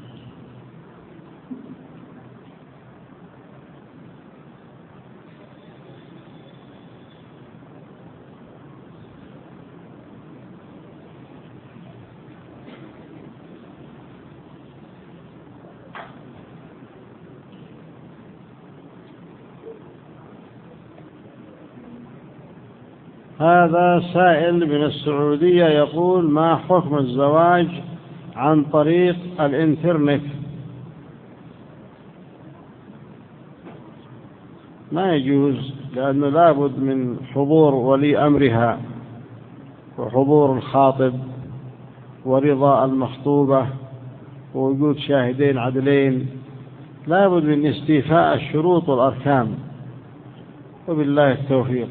Speaker 1: هذا سائل من السعودية يقول: ما حكم الزواج عن طريق الإنترنت؟ ما يجوز، لأنه لابد من حضور ولي أمرها وحضور الخاطب ورضا المخطوبة ووجود شاهدين عدلين، لابد من استيفاء الشروط والأركان، وبالله التوفيق.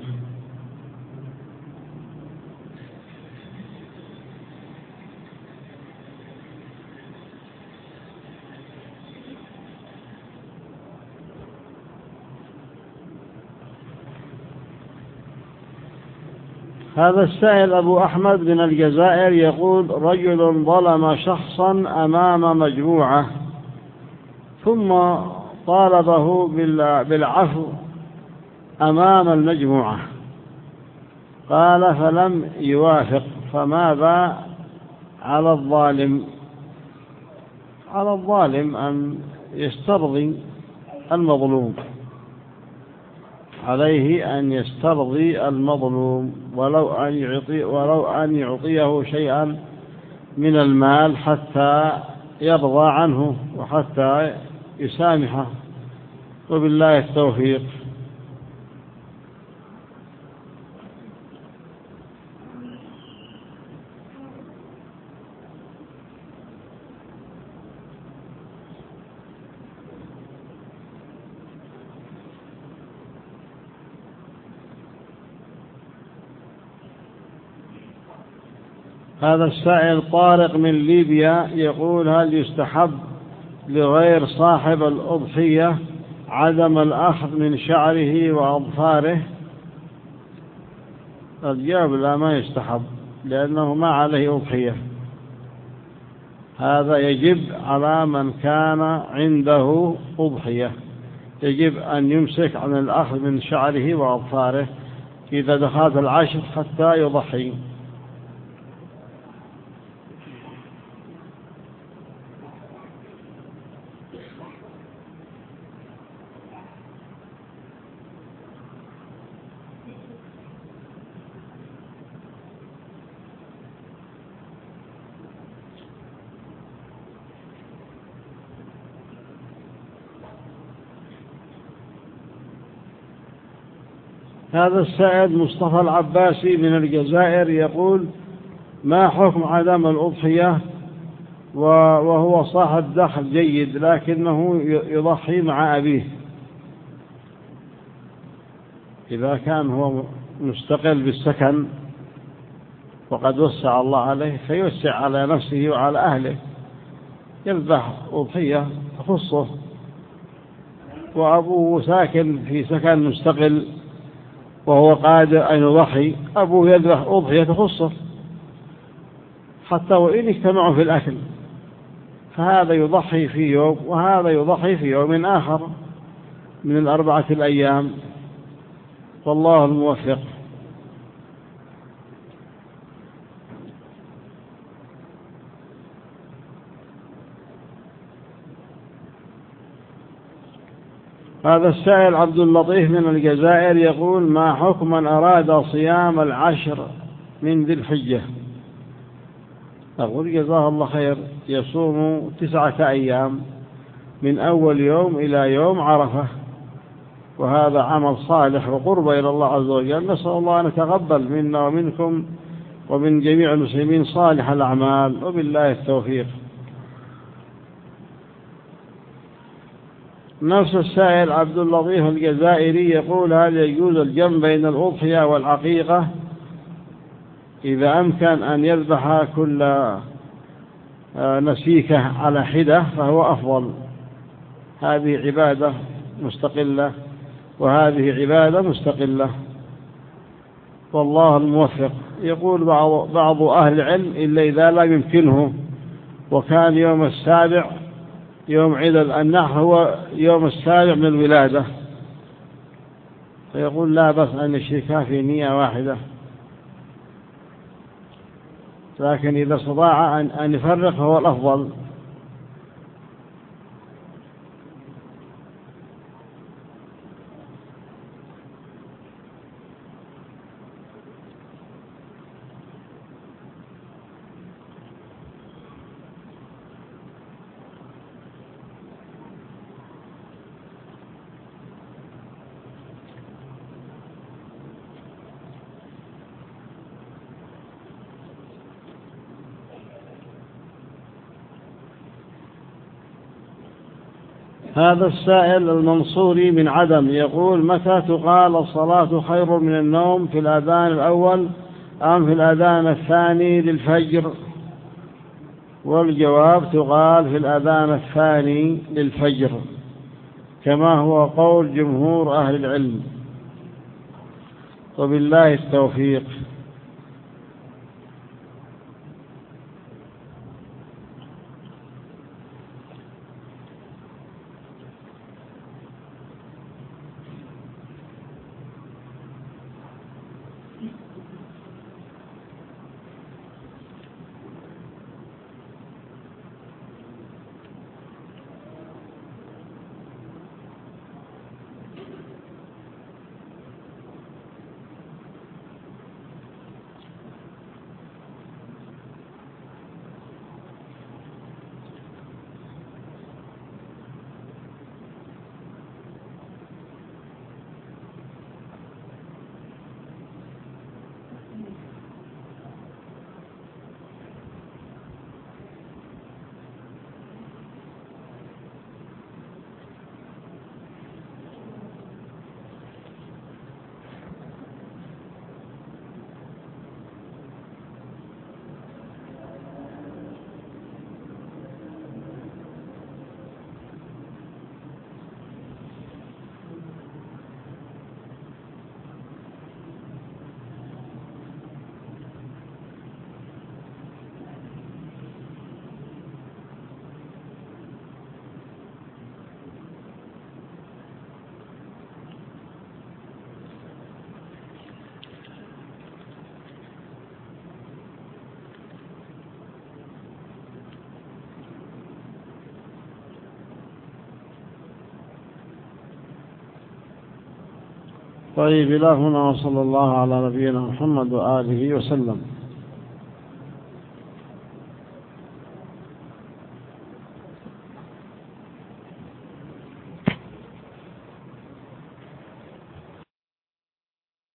Speaker 1: هذا السائل أبو أحمد من الجزائر يقول: رجل ظلم شخصا أمام مجموعة ثم طالبه بالعفو أمام المجموعة، قال فلم يوافق، فماذا على الظالم؟ على الظالم أن يسترضي المظلوم، عليه أن يسترضي المظلوم ولو أن يعطي ولو أن يعطيه شيئا من المال حتى يرضى عنه وحتى يسامحه، وبالله التوفيق. هذا السائل طارق من ليبيا يقول: هل يستحب لغير صاحب الأضحية عدم الأخذ من شعره وأظفاره؟ الجواب: لا، ما يستحب، لأنه ما عليه أضحية. هذا يجب على من كان عنده أضحية، يجب أن يمسك عن الأخذ من شعره وأظفاره إذا دخلت العشر حتى يضحي. هذا السائل مصطفى العباسي من الجزائر يقول: ما حكم عدم الأضحية وهو صاحب دخل جيد لكنه يضحي مع أبيه؟ إذا كان هو مستقل بالسكن وقد وسع الله عليه فيوسع على نفسه وعلى أهله، يذبح أضحية تخصه، وأبوه ساكن في سكن مستقل وهو قادر أن يضحي، أبوه يذبح أضحية تخصه حتى وإن اجتمعوا في الأكل، فهذا يضحي في يوم وهذا يضحي في يوم آخر من الأربعة الأيام، والله الموفق. هذا السائل عبد اللطيف من الجزائر يقول: ما حكم من أراد صيام العشر من ذي الحجة؟ أقول جزاه الله خير، يصوم تسعة أيام من أول يوم إلى يوم عرفة، وهذا عمل صالح وقرب إلى الله عز وجل. نسأل الله أن يتقبل منا ومنكم ومن جميع المسلمين صالح الأعمال، وبالله التوفيق. نفس السائل عبد اللطيف الجزائري يقول: هل يجوز الجمع بين الأضحية والعقيقة؟ إذا أمكن أن يذبح كل نسيكة على حدة فهو أفضل، هذه عبادة مستقلة وهذه عبادة مستقلة، والله الموفق. يقول بعض, بعض أهل العلم: إلا إذا لا يمكنه وكان يوم السابع يوم عيد النحر هو يوم السابع من الولادة، فيقول لا بس أن يشركها في نية واحدة، لكن إذا استطاع أن يفرق فهو الأفضل. هذا السائل المنصوري من عدن يقول: متى تقال الصلاة خير من النوم، في الأذان الأول أم في الأذان الثاني للفجر؟ والجواب: تقال في الأذان الثاني للفجر، كما هو قول جمهور أهل العلم، وبالله التوفيق. طيب، إلى هنا وصلى الله على نبينا محمد وآله وسلم.